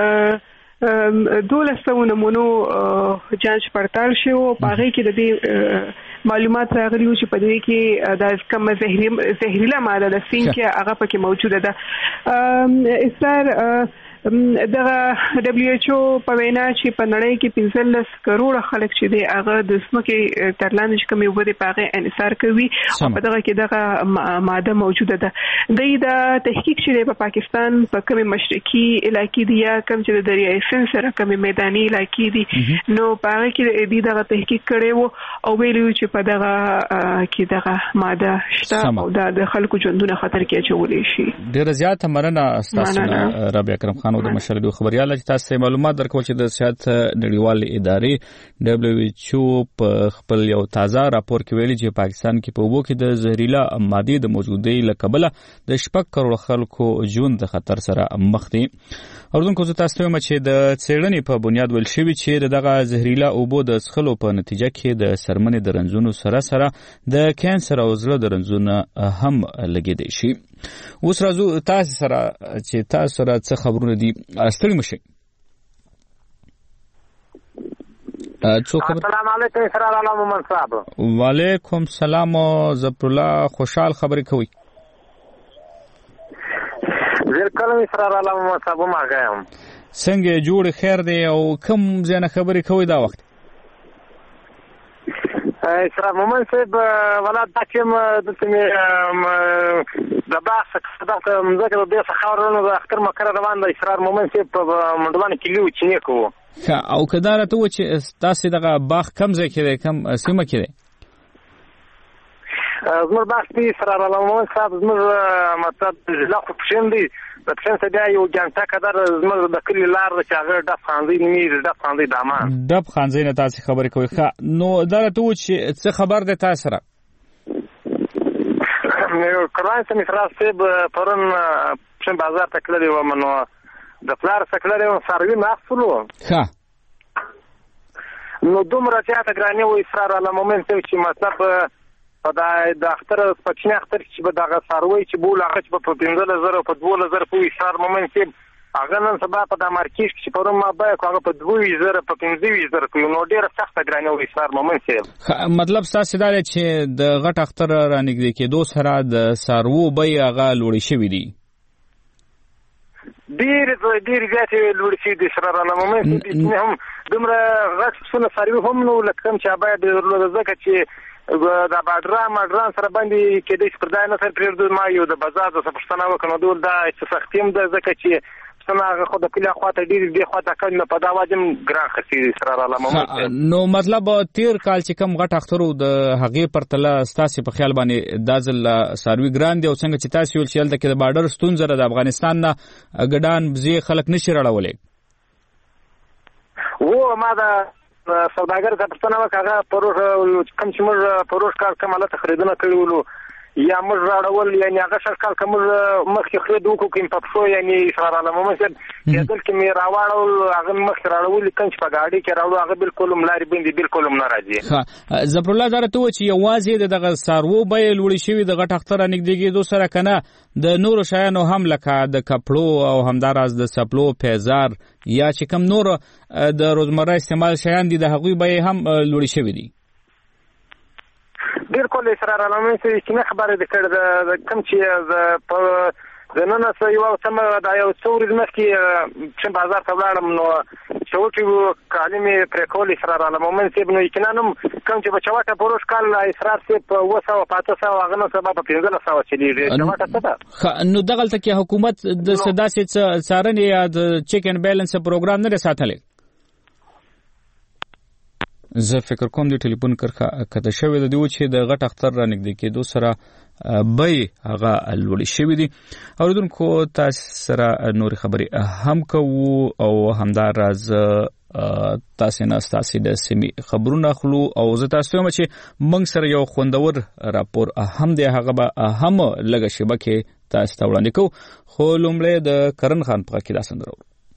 د دولسو نمونو جانچ پړتال شو باغې کې د دې معلومات راغلي چې په دې کې د کوم زهريله ماده د سینکیا هغه پکې موجوده ده اسر دغه دبليو ایچ او په وینا چې په نړۍ کې پنځلس کروڑ خلک چې دی هغه د سمکې تر لاندې کومې وبدي پاغه انحصار کوي او په دغه کې دغه ماده موجوده ده د دې تحقیق چې په پاکستان په کومه مشرقي علاقې دی یا کوم چې د دریای سند سره کومه میداني علاقې دي نو پاغه کې د دغه تحقیق کړي وو او ویلو چې په دغه کې دغه ماده شته او د خلکو ژوندونه خطر کې اچولې شي ډیر زیات مرنه تاسو رابعه اکرم خان د مشرلو خبريال چې تاسو معلومات درکول چې د صحت نړیوال ادارې دبليو ایچ او په خپل یو تازه راپور کې ویلي چې پاکستان کې په وبو کې د زهريلا ماده د موجودګۍ لکبله د شپږ کروڑ خلکو ژوند د خطر سره مخ دي اوردونکو زه تاسو ته چې د څېړنې په بنیاد ول شوی چې دغه زهريلا اوبو د څخلو په نتیجه کې د سرمنې د رنځونو سره سره د کانسر او زړه د رنځونو هم لګیدي شي اوس راځو تاسو سره چې تاسو سره څه خبرونه دي استړی مشي السلام علیکم اسرار الله مومن صاحب وعلیکم السلام زفر الله خوشحال خبرې کوي زیر کلم اسرار الله مومن صاحب ما غایم څنګه جوړ خیر دی او کوم ځنه خبرې کوي دا وخت اسرار مومن صاحب ولا داکم دته د باغ څخه دا کوم ځکه د دې خاورونو د اختر مکر روان د اسرار مومن صاحب په منډوان کې لیو چې نه کوو او کدار ته و چې تاسو دغه باغ کم ځای کې کم سیمه کې دی زموږ باغ په اسرار الله مومن صاحب زموږ مطلب لا خو پښین دی د پښین څخه بیا یو جانټه کدار زموږ د کلی لار چې هغه د خانزي نیمه د خانزي دامان د خانزي نه تاسو خبرې کوي ښه نو دا ته و چې څه خبر ده تاسو سره نو کله چې اسرار صاحب پرون پښین بازار ته کړی و منو د پلار سکلره او سروي محصولو ها نو دومره چې تا ګرانی و اسرار الله مومن صاحب چې مطلب په د اختر پښنه اختر چې به دغه سروي چې بول هغه چې په پنځه زره په دوه زره په اسرار مومن صاحب هغه نن سبا په د مارکیټ کې په روما به هغه په دوه زره په پنځه زره کوي نو ډیره سخت ګرانی و اسرار مومن صاحب مطلب تاسو دا چې د غټ اختر رانګدي کې دوه سره د سرو به هغه لوړی شوی دی ډیر ډیر زیاتې لوړ شي د اسرار الله مومن صاحب هم دومره غټ څونه سروي هم نو لکه چې باید د زکه چې د باډرا ماډران سره باندې کې د سپردای نه تر پرېږدو ما یو د بازار د سپښتنه وکنه دول دا چې سختیم د زکه چې څنګه خو د کله خواته ډیر دی خواته کنه په دا واجم ګران خسي اسرار الله مومن نو مطلب تیر کال چې کم غټ اخترو د هغې پرتله ستاسو په خیال باندې دازل سروي ګران دی او څنګه چې تاسو ول چې د باډر ستون زره د افغانستان نه ګډان بزی خلک نشي راړولې و ما دا سوداګر د پښتنه وکړه پروش کم چې موږ پروش کار کومه ته خریدنه کړو یا موږ راړول یعنی هغه شکل کوم مخکې خرید وکړو کوم په پښو یعنی اسرار علامه مسجد کېدل کې مې راوړل هغه مخکې راړول کنج په گاډي کې راوړل هغه بالکل ملاري باندې بالکل ناراضي ها ظفر الله دره ته چې یوازې دغه سارو به لوړی شوی دغه ټختر نګدګي دو سره کنه د نور شایانو هم لکه د کپړو او همداراز د سپلو پیزار یا چې کوم نور د روزمره استعمال شایان دي د هغوی به هم لوړی شوی دي بالکل اسرار علامه چې نه خبره ده کړه د کم چې په نن سه یو سم د یو څورز مخکې چې بازار ته ولاړم نو چوټي کالمه پر کول اسرار علامه چې نو یقینانم کم چې بچواټه پروش کال اسرار سه په وسه او پاته سه هغه نو سبب په پنځه سو چلیږي چواټه څه نو دغه ته کې حکومت د سداسې څارنې یا د چیک اینڈ بیلنس پروګرام نه ساتلې زه فکر کوم د ټلیفون کرخه کته شوی د دیو چې د غټ اختر را نږدې کېدو سره به هغه لوړی شوی دي اوردونکو تاسو سره نور خبري هم کوو او همداراز تاسو نه تاسو د سیمې خبرونه خلو او زه تاسو هم چې موږ سره یو خوندور راپور هم دی هغه به هم لګه شبکه تاسو ته وړاندې کوو خو لومړی د کرن خان په کې دا سندرو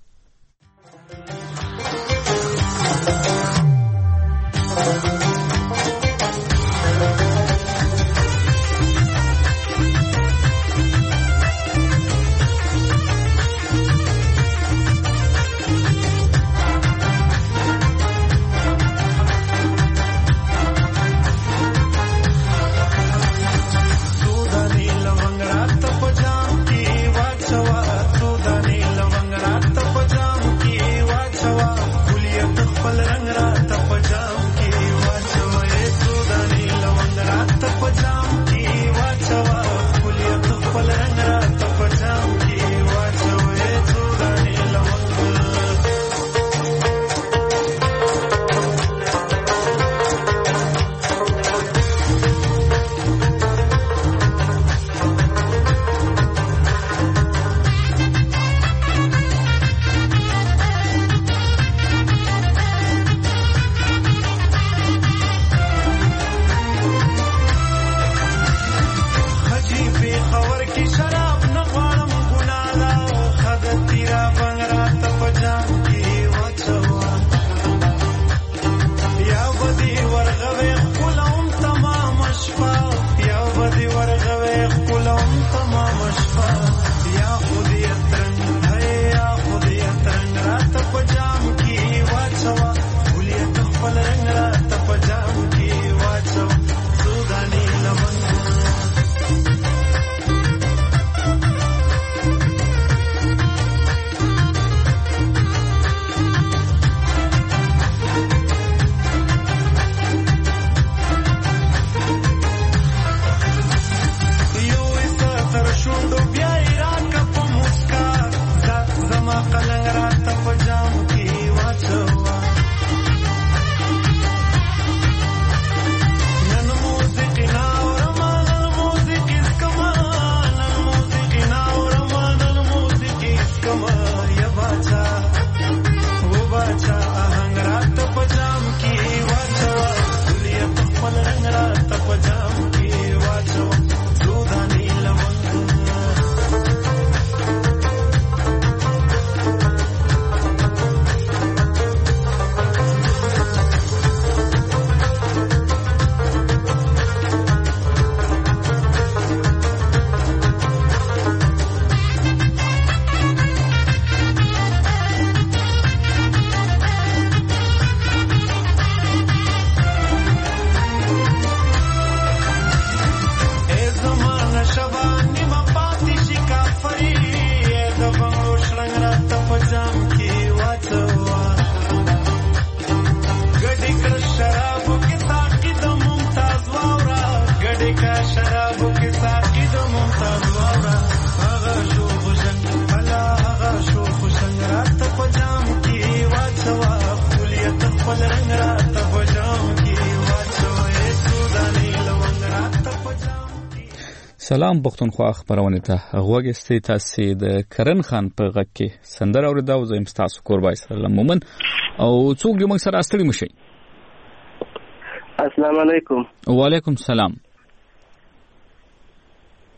سلام پښتونخوا خبرونه ته غوږی تاسو د کرن خان په غږ کې سندره اوریدا او زم تاسو قربای سلام مومن او څوک دې موږ سره استړي مشي. السلام علیکم. وعلیکم السلام.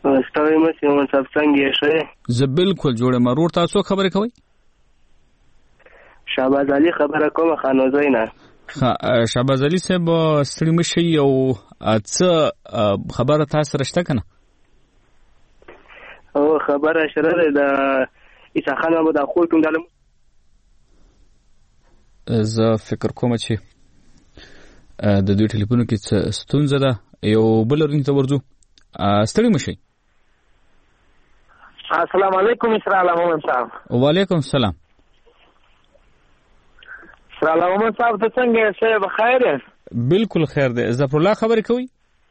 ستوي مې یو صاحب څنګه شه زه بالکل جوړه مرور تاسو خبرې کوي شهباز علي خبره کوم خانوزای نه شهباز علي صاحب ستړي مشي او څه خبره تاسو رښتا کنه او خبره شره د عیسی خان محمد اخو کوم دلم زه فکر کوم چې د دوی ټلیفون کې ستونزه ده یو بل رنګ ته ورځو ستړي مشي السلام علیکم اسرائیل محمد صاحب وعلیکم السلام اسرائیل محمد صاحب ته څنګه شه بخیر بالکل خیر ده ظفر الله خبرې کوي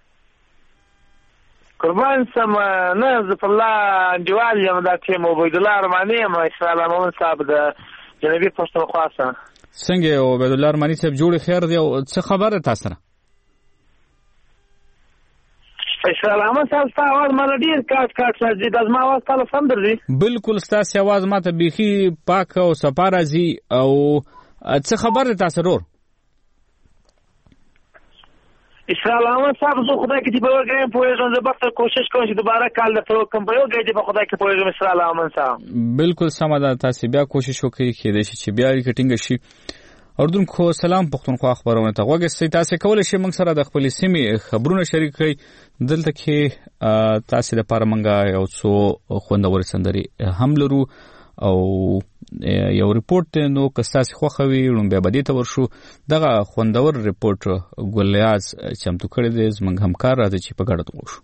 قربان سم نه ظفر الله انډیوال یم دا ټیم عبید الله ارمانی یم اسرائیل محمد صاحب د جنوبي پښتونخوا څخه څنګه عبید الله ارمانی صاحب جوړ خیر دی او څه خبره تاسو سره اسرائیل محمد صاحب تاسو आवाज مله ډیر کاټ کاټ راځي د ما आवाज تاسو سم درځي بالکل تاسو आवाज ماته بيخي پاک او صفا راځي او څه خبره تاسو ورور اسرائیل محمد صاحب زه خدای کې دی په ورګم پوهیږم زه به کوشش کوم چې دوباره کال د تو کم په یو کې په خدای کې پوهیږم اسرائیل محمد صاحب بالکل سم ده تاسو بیا کوشش وکړئ چې چې بیا ریکټینګ شي اردن خو سلام پښتونخوا خبرونه ته وګورئ تاسو کولای شئ موږ سره د خپل سیمې خبرونه شریک کړئ دلته کې تاسو لپاره موږ یو څو خوندور سندري هم لرو او یو ریپورت نو کستاسي خوخوي لومبه بدی ته ورشو دغه خوندور ریپورت ګولیاز چمتو کړی دی زمونږ همکار راځي چې په ګډه وګورو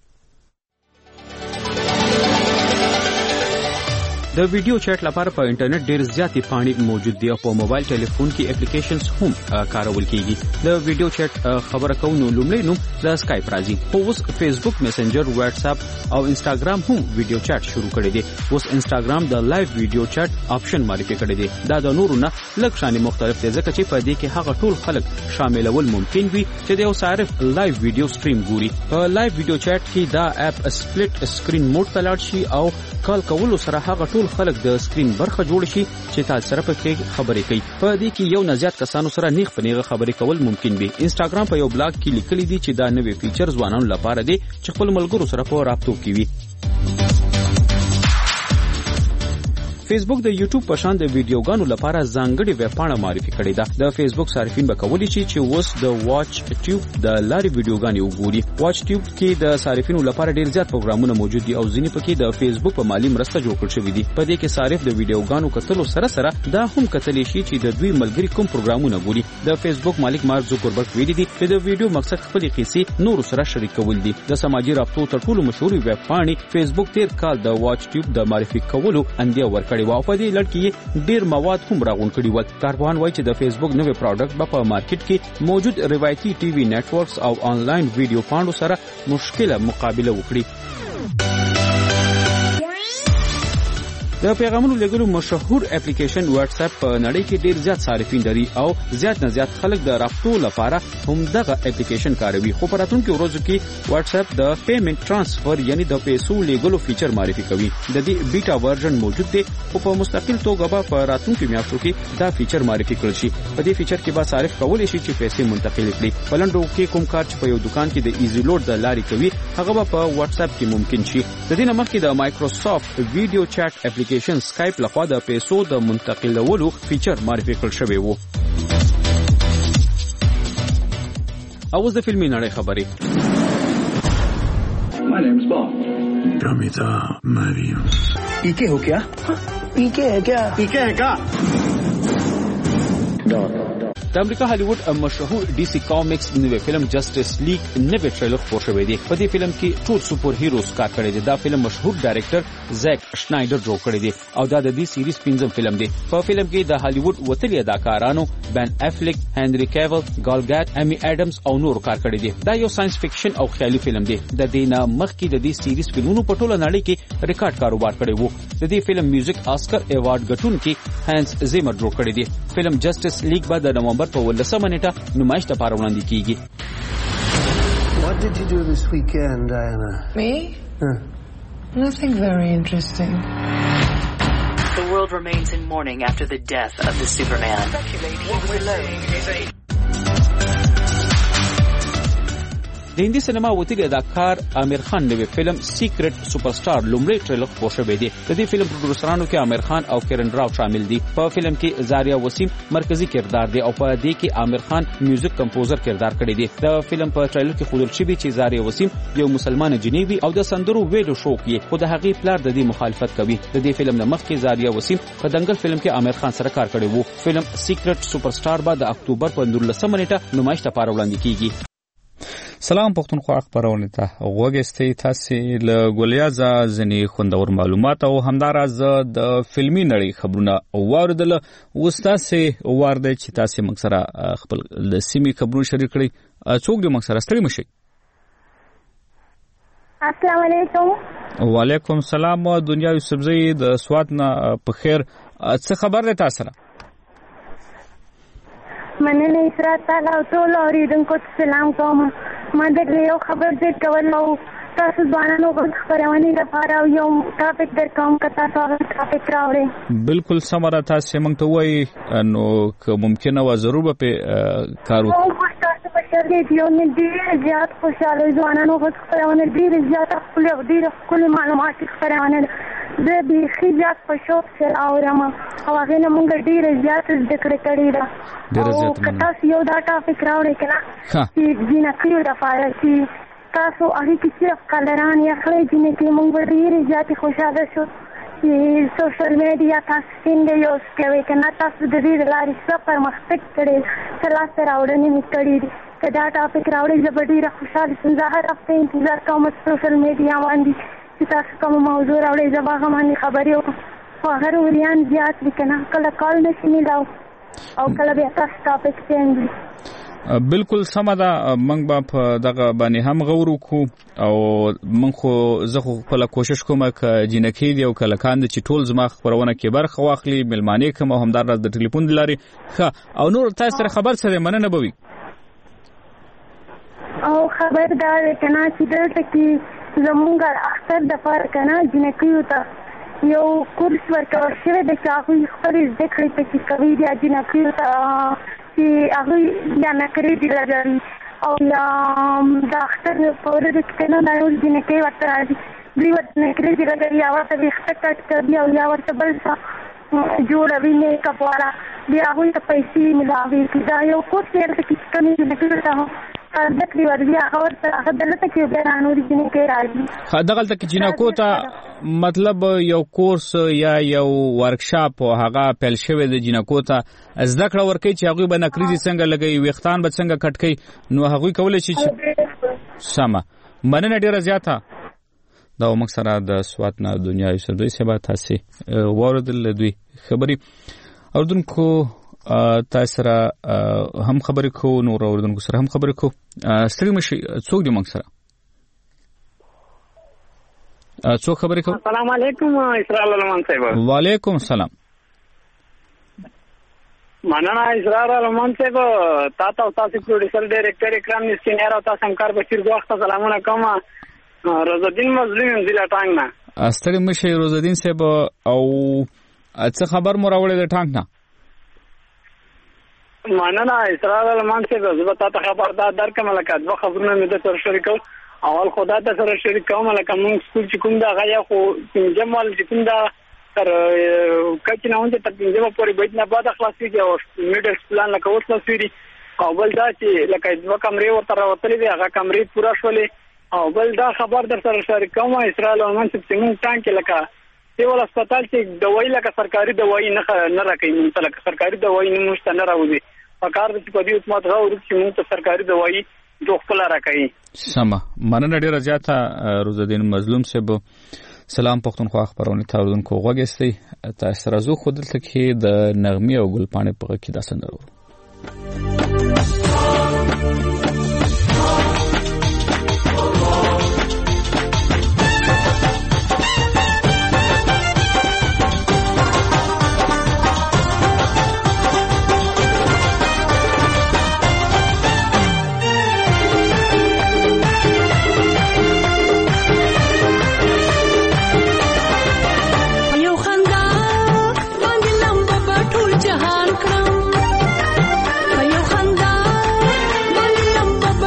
د ویډیو چټ لپاره په انټرنیټ ډیر زیاتې پاڼې موجود دي او په موبایل ټلیفون کې اپلیکیشنز هم کارول کیږي د ویډیو چټ خبره کوو نو لومړی نوم د اسکایپ راځي خو اوس فیسبوک میسنجر واتس اپ او انستګرام هم ویډیو چټ شروع کړی دی اوس انستګرام د لایو ویډیو چټ آپشن معرفي کړی دی دا د نورو نه لږ شان مختلف دی ځکه چې په دې کې هغه ټول خلک شاملول ممکن وي چې د یو صارف لایو ویډیو سټریم ګوري په لایو ویډیو چټ کې دا اپ سپلټ سکرین موډ ته لاړ شي او کال کولو سره هغه ټول خلک د سکرین برخه جوړ شي چې تاسو سره پکې خبرې کوي په دې کې یو نزيات کسانو سره نیغ په نیغه خبرې کول ممکن وي انستګرام په یو بلاګ کې لیکلي دي چې دا نوې فیچر ځوانانو لپاره دی چې خپل ملګرو سره په رابطه کوي فیسبوک د یوټیوب په شان د ویډیوګانو لپاره ځانګړي ویب پاڼه معرفي کړې ده د فیسبوک صارفین به کولی شي چې اوس د واچ ټیوب د لارې ویډیوګانې وګوري واچ ټیوب کې د صارفینو لپاره ډیر زیات پروګرامونه موجود دي او ځینې پکې د فیسبوک په مالی مرسته جوړ کړل شوی دي په دې کې صارف د ویډیوګانو کتلو سره سره دا هم کتلی شي چې د دوی ملګری کوم پروګرامونه ګوري د فیسبوک مالک مارک زوکربرګ ویلي دي چې د ویډیو مقصد خپل قصې نور سره شریکول دي د سماجی رابطو تر ټولو مشهور ویب پاڼې فیسبوک تیر کال د واچ ټیوب د معرفي کولو اندیا ورکړی و په دې لړ کې ډیر مواد هم راغون کړي و کارپوهان وایي چې د فیسبوک نوې پروډکټ به په مارکیټ کې موجود روایتي ټي وي نتورکس او آنلاین ویډیو پاڼو سره مشکله مقابله وکړي د پیغامونو لګولو مشهور اپلیکیشن واتس اپ په نړۍ کې ډیر زیات صارفین لري او زیات نه زیات خلک د رابطو لپاره هم دغه اپلیکیشن کاروي خو په راتلونکو ورځو کې واتس اپ د پیمنٹ ترانسفر یعنی د پیسو لګولو فیچر معرفي کوي د دې بیټا ورژن موجود دی او په مستقل توګه به په راتلونکو میاشتو کې دا فیچر معرفي کړل شي په دې فیچر کې به صارف کولی شي چې پیسې منتقل کړي بلندو کې کوم کار چې په یو دکان کې د ایزی لوډ د لارې کوي هغه به په واتس اپ کې ممکن شي د دې نه مخکې د مایکروسافت ویډیو چټ اپلیکیشن سکایپ لخوا د پیسو د منتقلولو فیچر معرفي کړل شوی وو اوس د فلمي نړۍ خبرې My name's Bond. Pramita Mariam. पीके हो क्या? पीके है क्या? पीके है क्या? د امریکا هالیوډ مشهور ډي سي کامکس نوې فلم جسټس لیگ نوې ټریلر خپور شوی دی په دې فلم کې ټول سپر هیروز کار کړی دی دا فلم مشهور ډایرکټر زیک شنایډر جوړ کړی دی او دا د دې سیریز پنځم فلم دی په فلم کې د هالیوډ وتلي اداکارانو بن افلیک هنري کیول ګال ګات امی اډمز او نور کار کړی دی دا یو ساينس فکشن او خیالي فلم دی د دې نه مخکې د دې سیریز فلمونو په ټوله نړۍ کې ریکارډ کاروبار کړی وو د دې فلم میوزیک آسکر ایوارډ ګټونکي هانس زیمر جوړ کړی دی فلم جسټس لیگ بعد د نومبر په ولسمه نیټه نمایش ته پاره وړاندې کیږي What did you do this weekend, Diana? Me? Huh. Nothing very interesting. The world remains in mourning after the death of the Superman. د هندي سینما وتیل اداکار عامر خان نوې فلم سیکرټ سپرسټار لومړی ټریلر خپور شوی دی. د دې فلم پروډوسرانو کې عامر خان او کرن راو شامل دي. په فلم کې زاریا وسیم مرکزی کردار دی او په دې کې عامر خان میوزیک کمپوزر کردار کړی دی. د فلم په ټریلر کې ښودل شوی چې زاریا وسیم یو مسلمان جنیوي او د سندرو ویلو شوق یې، خو د هغې پلار د دې مخالفت کوي. د دې فلم نه مخکې زاریا وسیم په دنګل فلم کې عامر خان سره کار کړی وو. فلم سیکرټ سپرسټار به د اکتوبر په نولسمه نیټه نمایش لپاره وړاندې کیږي. سلام پښتونخوا خبرونه ته وګورئ. تاسو له ګولیازه ځنی خوندور معلومات او همداراز د فلمي نړۍ خبرونه واردل. وستاسه وارده چې تاسو موږ سره خپل د سیمې خبرونه شریک کړئ. څوک دې موږ سره ستړي مشي؟ السلام علیکم. وعلیکم السلام. دنیا یوسفزئی د سوات نه په خیر. څه خبر ده تاسو سره؟ مننه اسرا تعالی او ټول اوریدونکو ته سلام کوم. ما د یو خبر دې کول نو تاسو ځوانانو غوښ خبرونه لپاره یو ټاپک درکوم کته تاسو ټاپک راوړئ. بالکل سمره تاسو موږ ته وایي نو که ممکنه و ضرور به کارو. تاسو په شر کې یو نه ډیر زیات خوشاله ځوانانو غوښ خبرونه ډیر زیات خپل ډیر خپل معلومات خبرونه د دې خیجات په شوق سره اورم او هغه نه موږ ډیر زیات ذکر کړی دا. ډیر زیات تاسو یو دا ټاپک راوړئ کنه چې جنا کیو د فارسی چې تاسو هغه کې صرف کلران یا خلک جنې کې موږ ډیر زیات خوشاله شو چې سوشل میډیا تاسو څنګه یو کوي کنه تاسو د دې لارې څخه پرمختګ کړئ سلام سره راوړنې میکړي دي. کدا ټاپک راوړئ زه ډیر خوشاله شم. زه هر هفته انتظار کوم سوشل میډیا باندې چې تاسو کوم موضوع راوړئ زه به باندې خبرې وکړم. خو هر وریان زیات لیکنه کله کال نشي میلاو او کله بیا تاسو ټاپک چینج. بالکل سم ده. موږ به په دغه باندې هم غور وکړو او موږ خو زه خو خپل کوشش کوم ک جنکی دی او کله کاند چې ټول زما خبرونه کې برخه واخلي ملمانې کوم او همدار د ټلیفون دلاري ښه او نور تاسو سره خبر سره مننه بوي او خبردار کنا چې دلته کې زمونږ اختر د فرق کنا جنکیو ته یو کورس ورکول شوی د چاغوي خبرې ذکر پکې کوي د جنکیو ته چې هغه یا نکري دی لګري او یا د اختر په ورځ کې کنه دا یو جنکی ورته راځي دی ورته نکري دی لګري یا ورته وخت کټ کوي او یا ورته بل څه جوړوي نه کپوالا بیا هغه ته پیسې ملاوي چې دا یو کورس ورته کې کني جنکی ته دغه ورځي هغه ورته دلته کې بیرانو دي چې راځي دغه تک جنکو ته مطلب یو کورس یا یو ورکشاپ هغه پیل شوی د جنکو ته زده کړه ورکړي چې هغه به نکریزي څنګه لګي وختان به څنګه کټکي نو هغه کولای شي چې سما مننه ډیره زیاته دا موږ سره د سوات نه دنیا یوسفزئی سبا تاسو وردل دوی خبري اوردونکو تاسو سره هم خبرې کو نور اوردونکو سره هم خبرې کو ستړي مشي څوک دی موږ سره څوک خبرې کو. السلام علیکم اسرار الرحمن صاحب. وعلیکم السلام. مننه اسرار الرحمن صاحب. تاسو تاسو پروډوسر ډایرکټر اکرام نسکینر او تاسو همکار بشیر وخت سلامونه کوم. روزالدین مظلوم ضلع ټانګ نه. ستړي مشي روزالدین صاحب او څه خبر مو راوړل د ټانګ نه؟ مننه اسرار الرحمن صاحب. زه تاسو خبردار درکم لکه دوه خبرونه مې د سره شریکو. اول خدا ته سره شریک کوم لکه موږ سکول چې کوم دا غیا خو جمال چې کوم دا تر کچ نه ونده تر پنځمه پورې باید نه بعد خلاصيږي او میډل پلان لکه اوس خلاصيږي او بل دا چې لکه دوه کمرې ورته راوتلې دي هغه کمرې پورا شولې او بل دا خبر در سره شریک کوم اسرائیل او منصب چې موږ ټانک لکه سیول هسپتال چې دوايي لکه سرکاري دوايي نه نه راکړي موږ لکه سرکاري دوايي نه مشته نه راوځي پکار د په دې اتمات راوړي چې موږ ته سرکاري دوايي جو خپل راکړي. سم مننه ډیره زیاته روزالدین مظلوم صاحب. سلام پښتونخوا خبرونه تاوردونکو غوږی تاسو راځو خو دلته کې د نغمه او ګلپانې په کې دا سندرو جهان کړم په یو خندا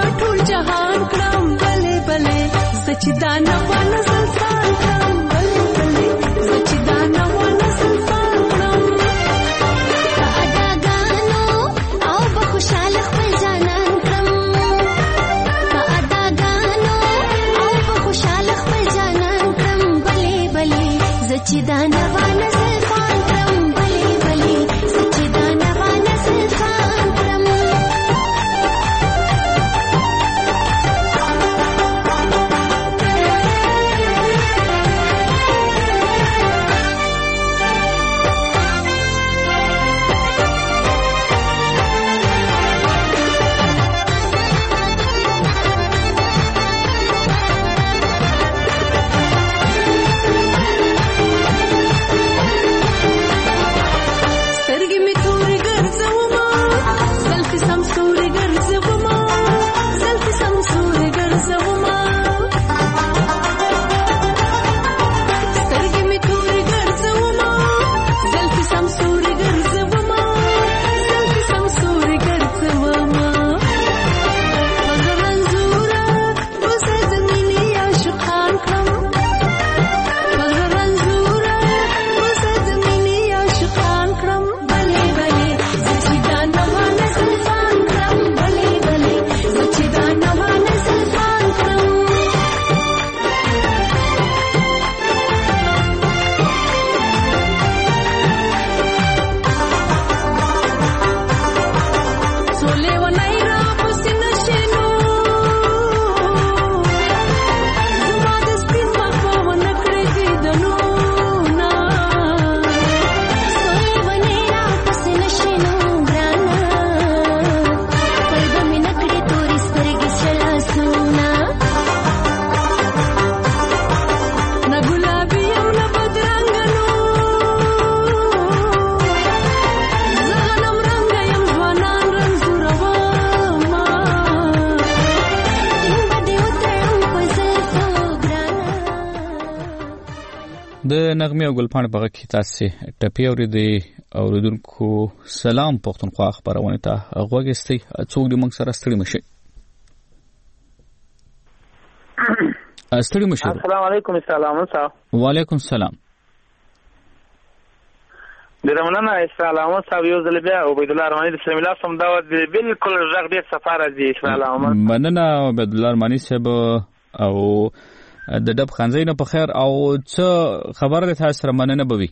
د نغمه او ګلپاڼه په غږ کې تاسو ټپي اوریدي اوریدونکو سلام پښتونخوا خبرونه ته غوږستي څوک دې موږ سره ستړي مشي ستړي مشي السلام علیکم السلام وعلیکم السلام د رمضان السلام صاحب یو ځل بیا عبید الله ارمانی د سلام الله سم دا بالکل رغ دې سفر دي السلام مننه عبید الله ارمانی صاحب او د ډب خانزۍ نه په خیر او څه خبر ده تاسو سره مننه بوي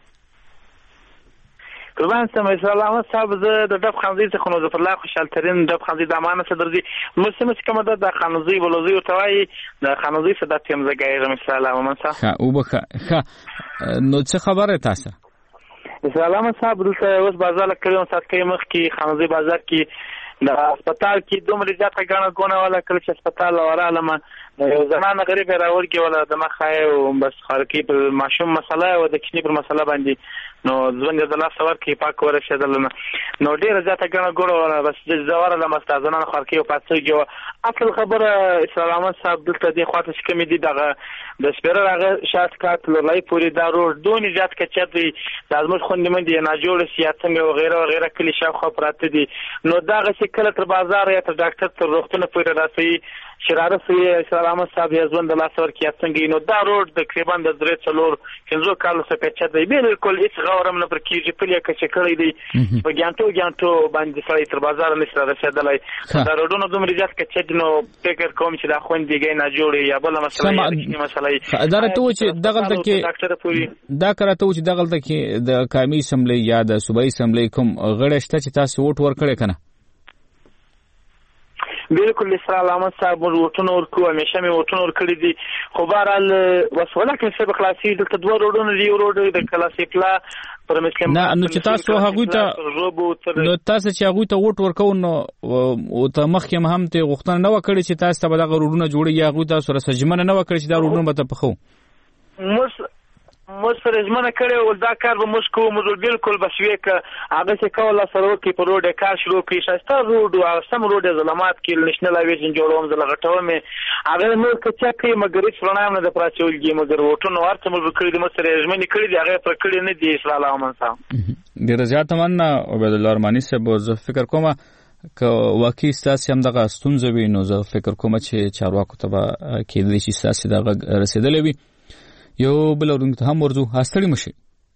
قربان سم السلام صاحب زه د ډب خانزۍ څخه نو ظفر الله خوشحال ترين ډب خانزۍ د امانه صدر دي مسلمان چې کومه د خانزۍ ولوزي او توای د خانزۍ صدا تیم زګایره السلام منصا ها او بخه ها نو څه خبره تاسو السلام صاحب دلته اوس بازار کړم سات کې مخ کې خانزۍ بازار کې د هسپتال کې دومره زیاته غاڼه کونه ولا کله چې هسپتال وراله ما یو زنانه غریب راور کې ولا د مخه او بس خارقي په ماشوم مسله او د کشنی پر مسله باندې نو ځوند د الله سور کې پاک ورشدل نو ډیره زیاته غاڼه ګوره ولا بس د زواره د مستازنان خارقي او پاتېږي اصل خبره اسلام صاحب دلته دی خاطر چې کمی دي دغه د سپیره هغه شات کات لای پوری دارو دونی زیات کچې دی د ازمت خوندې من دي نه جوړ سیاست او غیره او غیره کلی شاخه پراته دي نو دغه چې کله تر بازار یا تر ډاکټر تر روغتون پورې راسي شراره سي سلام صاحب یزوند الله سور کې څنګه نو دا روډ د کریبان د درې څلور پنځو کالو څخه پچې دی بالکل هیڅ غورم نه پر کیږي په لیکه چې کړی دی په ګانټو ګانټو باندې سړی تر بازار نشي رسیدلای دا روډونو دومره زیات کچې نو فکر کوم چې دا خوندې نه جوړي یا بل مسله یې مسله دا راته و چې دغه کې دا کراته و چې دغه کې د قومي اسمبلی یا د صوبایي اسمبلی کوم غړي شته چې تاسو ووټ ورکړی کنه بالکل اسلام صاحب وټونو ورکو همیشه می وټونو ورکړي دي خو بهرال وسوله کې سبق خلاصي د دوه روډونو دی روډ د کلاسي پلا پر مسلمان نه نو چې تاسو هغه ته نو تاسو چې هغه ته وټ ورکو نو او ته مخکې هم ته غوښتنه نه وکړي چې تاسو ته دغه روډونه جوړي یا هغه تاسو سره سجمنه نه وکړي چې دا روډونه به ته پخو مس مس رجمنه کړي او دا کار به مشکو موږ بالکل بشوي ک هغه چې کوله سره کې په روډ کار شروع کړي شاسته روډ او سم روډ ظلمات کې نېشنل هایوې جوړوم زله غټوم هغه نو کچا کې مګر هیڅ پرنام نه د پراچولګي مګر وټونو ورته موږ کړی د مصر رجمنه کړي دی هغه پر کړی نه دی اسلام الله منصا ډیر زیات مننه عبید الله ارمانی صاحب زه فکر کوم که واقعي ستاسو هم دغه ستونزه وي نو زه فکر کوم چې چارواکو ته کې دې شي ستاسو دغه رسیدلې وي یو بل ورنګ ته هم ورځو هاستړي مشي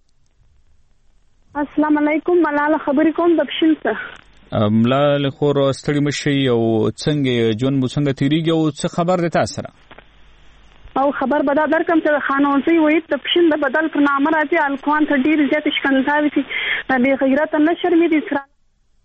السلام علیکم ملاله خبرې کوم د بشین څه ملاله خور هاستړي مشي او څنګه جون مو څنګه تیریږي او څه خبر ده تاسو سره او خبر به دا درکم چې خانونزي وې د بشین د بدل پر نامه راځي الکوان ته ډیر زیات شکنځاوي چې د غیرت نه شرمې دي سره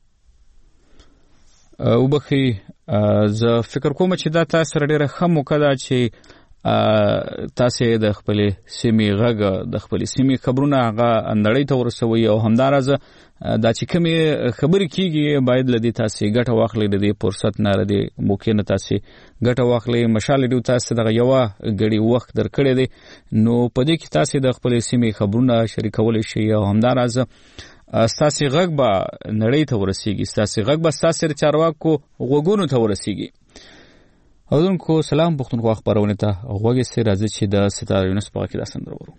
او بخي زه فکر کوم چې دا تاسو سره ډیره خمو کده چې تاسو د خپل سیمې غږ د خپل سیمې خبرونه هغه اندړې ته ورسوي او همدارزه دا چې کومه خبرې کیږي باید لدی تاسو ګټه واخلئ د دې فرصت نه لري ممکن تاسو ګټه واخلئ مشال دی تاسو دغه یو غړي وخت درکړی دی نو په دې کې تاسو د خپل سیمې خبرونه شریکول شي او همدارزه تاسو غږ به نړۍ ته ورسیږي تاسو غږ به تاسو چارواکو غوګونو ته ورسیږي اودونکو سلام پښتونخوا خبرونه ته غوږی سي راځي چې د ستاره یونس په کې داستان درورو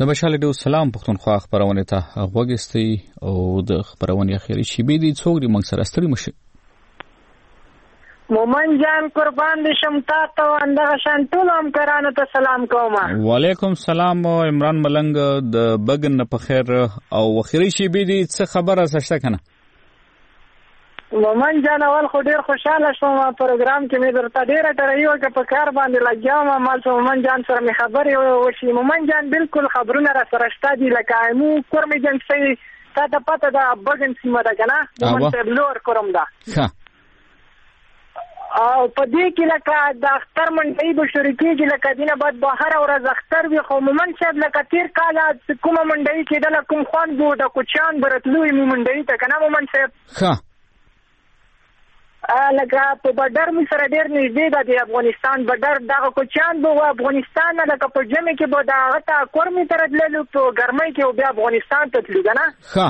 د بشاله ډو سلام پښتونخوا خبرونه ته غوږستي او د خبرونه اخیری شیبې دي څوک دی موږ سره ستړي مشه. مومن جان قربان دي شم تا ته اندغه شانتول هم کرانه ته سلام کوم. وعلیکم سلام عمران ملنګ د بګن په خیر او اخیری شیبې دي څه خبره سشته کنه. مومن جان اول خو ډیر خوشاله شوم پروګرام کې مې درته ډیره ټریو کې په کار باندې لګیام مال مومن جان سره مې خبرې وشي. مومن جان بالکل خبرونه را سره شته دي لکه مو کور مې جن سي تا ته پته ده بګن سیمه ده کنه مومن ته بلور کوم ده ها او په دې کې لکه د اختر منډي به شریکي کې لکه دینه بعد بهر او راز اختر وي خو مومن صاحب لکه تیر کال کومه منډي کې د کوم خوان بو د کوچان برتلوي منډي ته کنه مومن صاحب ها لکه په بډر می سره ډیر نږدې ده د افغانستان بډر دغه کوچان به افغانستان لکه په جمع کې به دغه تا کور می تر دللو په ګرمۍ کې بیا افغانستان ته تلو کنه ها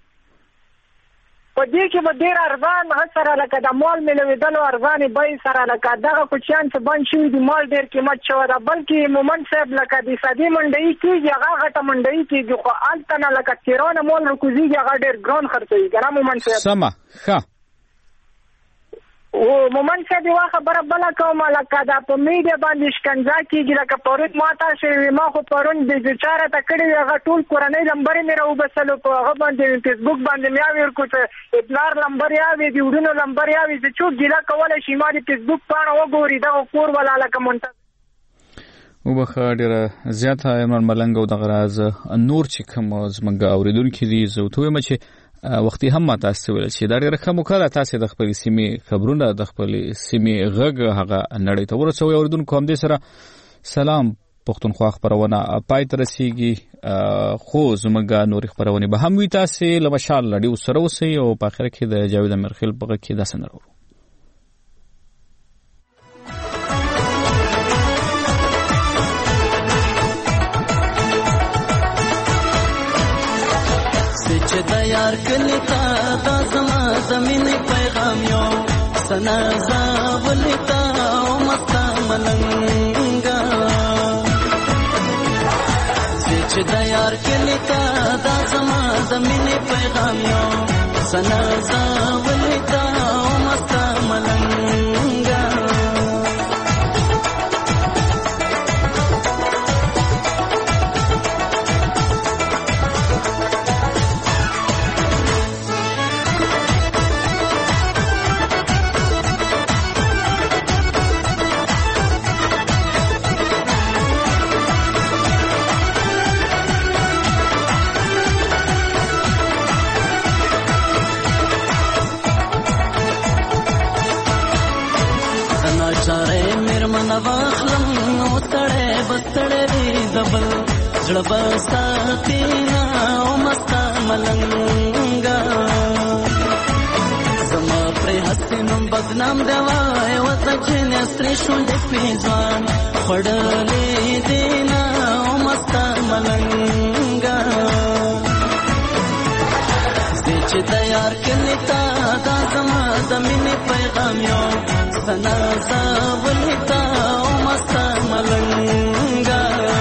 په دې کې به ډیر ارزان سره لکه د مال ملویدلو ارزان به سره لکه دغه کوچان څه بند شي د مال ډیر قیمت شو دا بلکې مومن صاحب لکه د سادي منډي کې هغه غټه منډي کې خو التنه لکه تیرونه مال رکوزي هغه ډیر ګران خرڅوي کنه مومن صاحب سما ها او مومن صاحب یو خبره بل کوم لکه دا په میډیا باندې شکنجا کیږي لکه پورت ماته شي ما خو پرون د بیچاره ته کړی هغه ټول کورنۍ لمبر مې راو بسلو په هغه باندې فیسبوک باندې میا ور کوته اطلاع لمبر یا وی دی ودونو لمبر یا وی چې څوک ګیلا کولای شي ما د فیسبوک باندې وګوري دا کور ولا لکه مونته او بخ ډیره زیاته ایمان ملنګ او د غراز نور چې کوم زمنګ اوریدونکو دي زه ته وایم چې وختي هم ما تاسو ویل چې دا ډیره کوم کړه تاسو د خپل سیمې خبرونه د خپل سیمې غږ هغه نړۍ ته ورسوي اوریدونکو هم دې سره سلام پښتونخوا خبرونه پای تر رسیږي خو زمګه نور خبرونه به هم وي تاسو له مشال لډي سره وسی او په اخر کې د جاوید امرخیل په کې د سنرو چې د یار کلی تا دا زما زمین پیغام یو سنا زاولتا او متا ملنګا چې د یار کلی تا دا زما زمین پیغام یو سنا زاولتا او متا ملنګا واخلم نو تړې بتړې دی دبل زړه بساتینا او مستا ملنګا زما پر حسینم بدنام دیوای وځي نستری شونډې پیځان خړلې دینا او مستا ملنګا چې د یار کلی تا دا زما زمینې پیغام یو سنا زاولتا او مستا ملنګا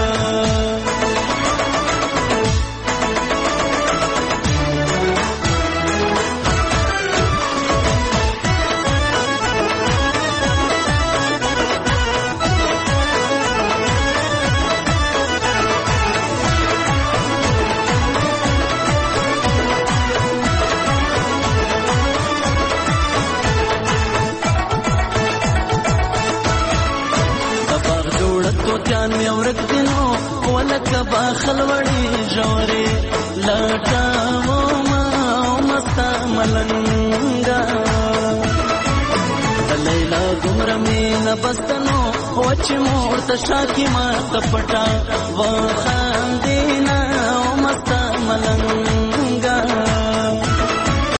کبا خلوړی جوړی لټاو ما مستا ملنګا لیلا ګمر مینا بستنو وچ مور ته شاکی ما تپټا و خاندینا مستا ملنګا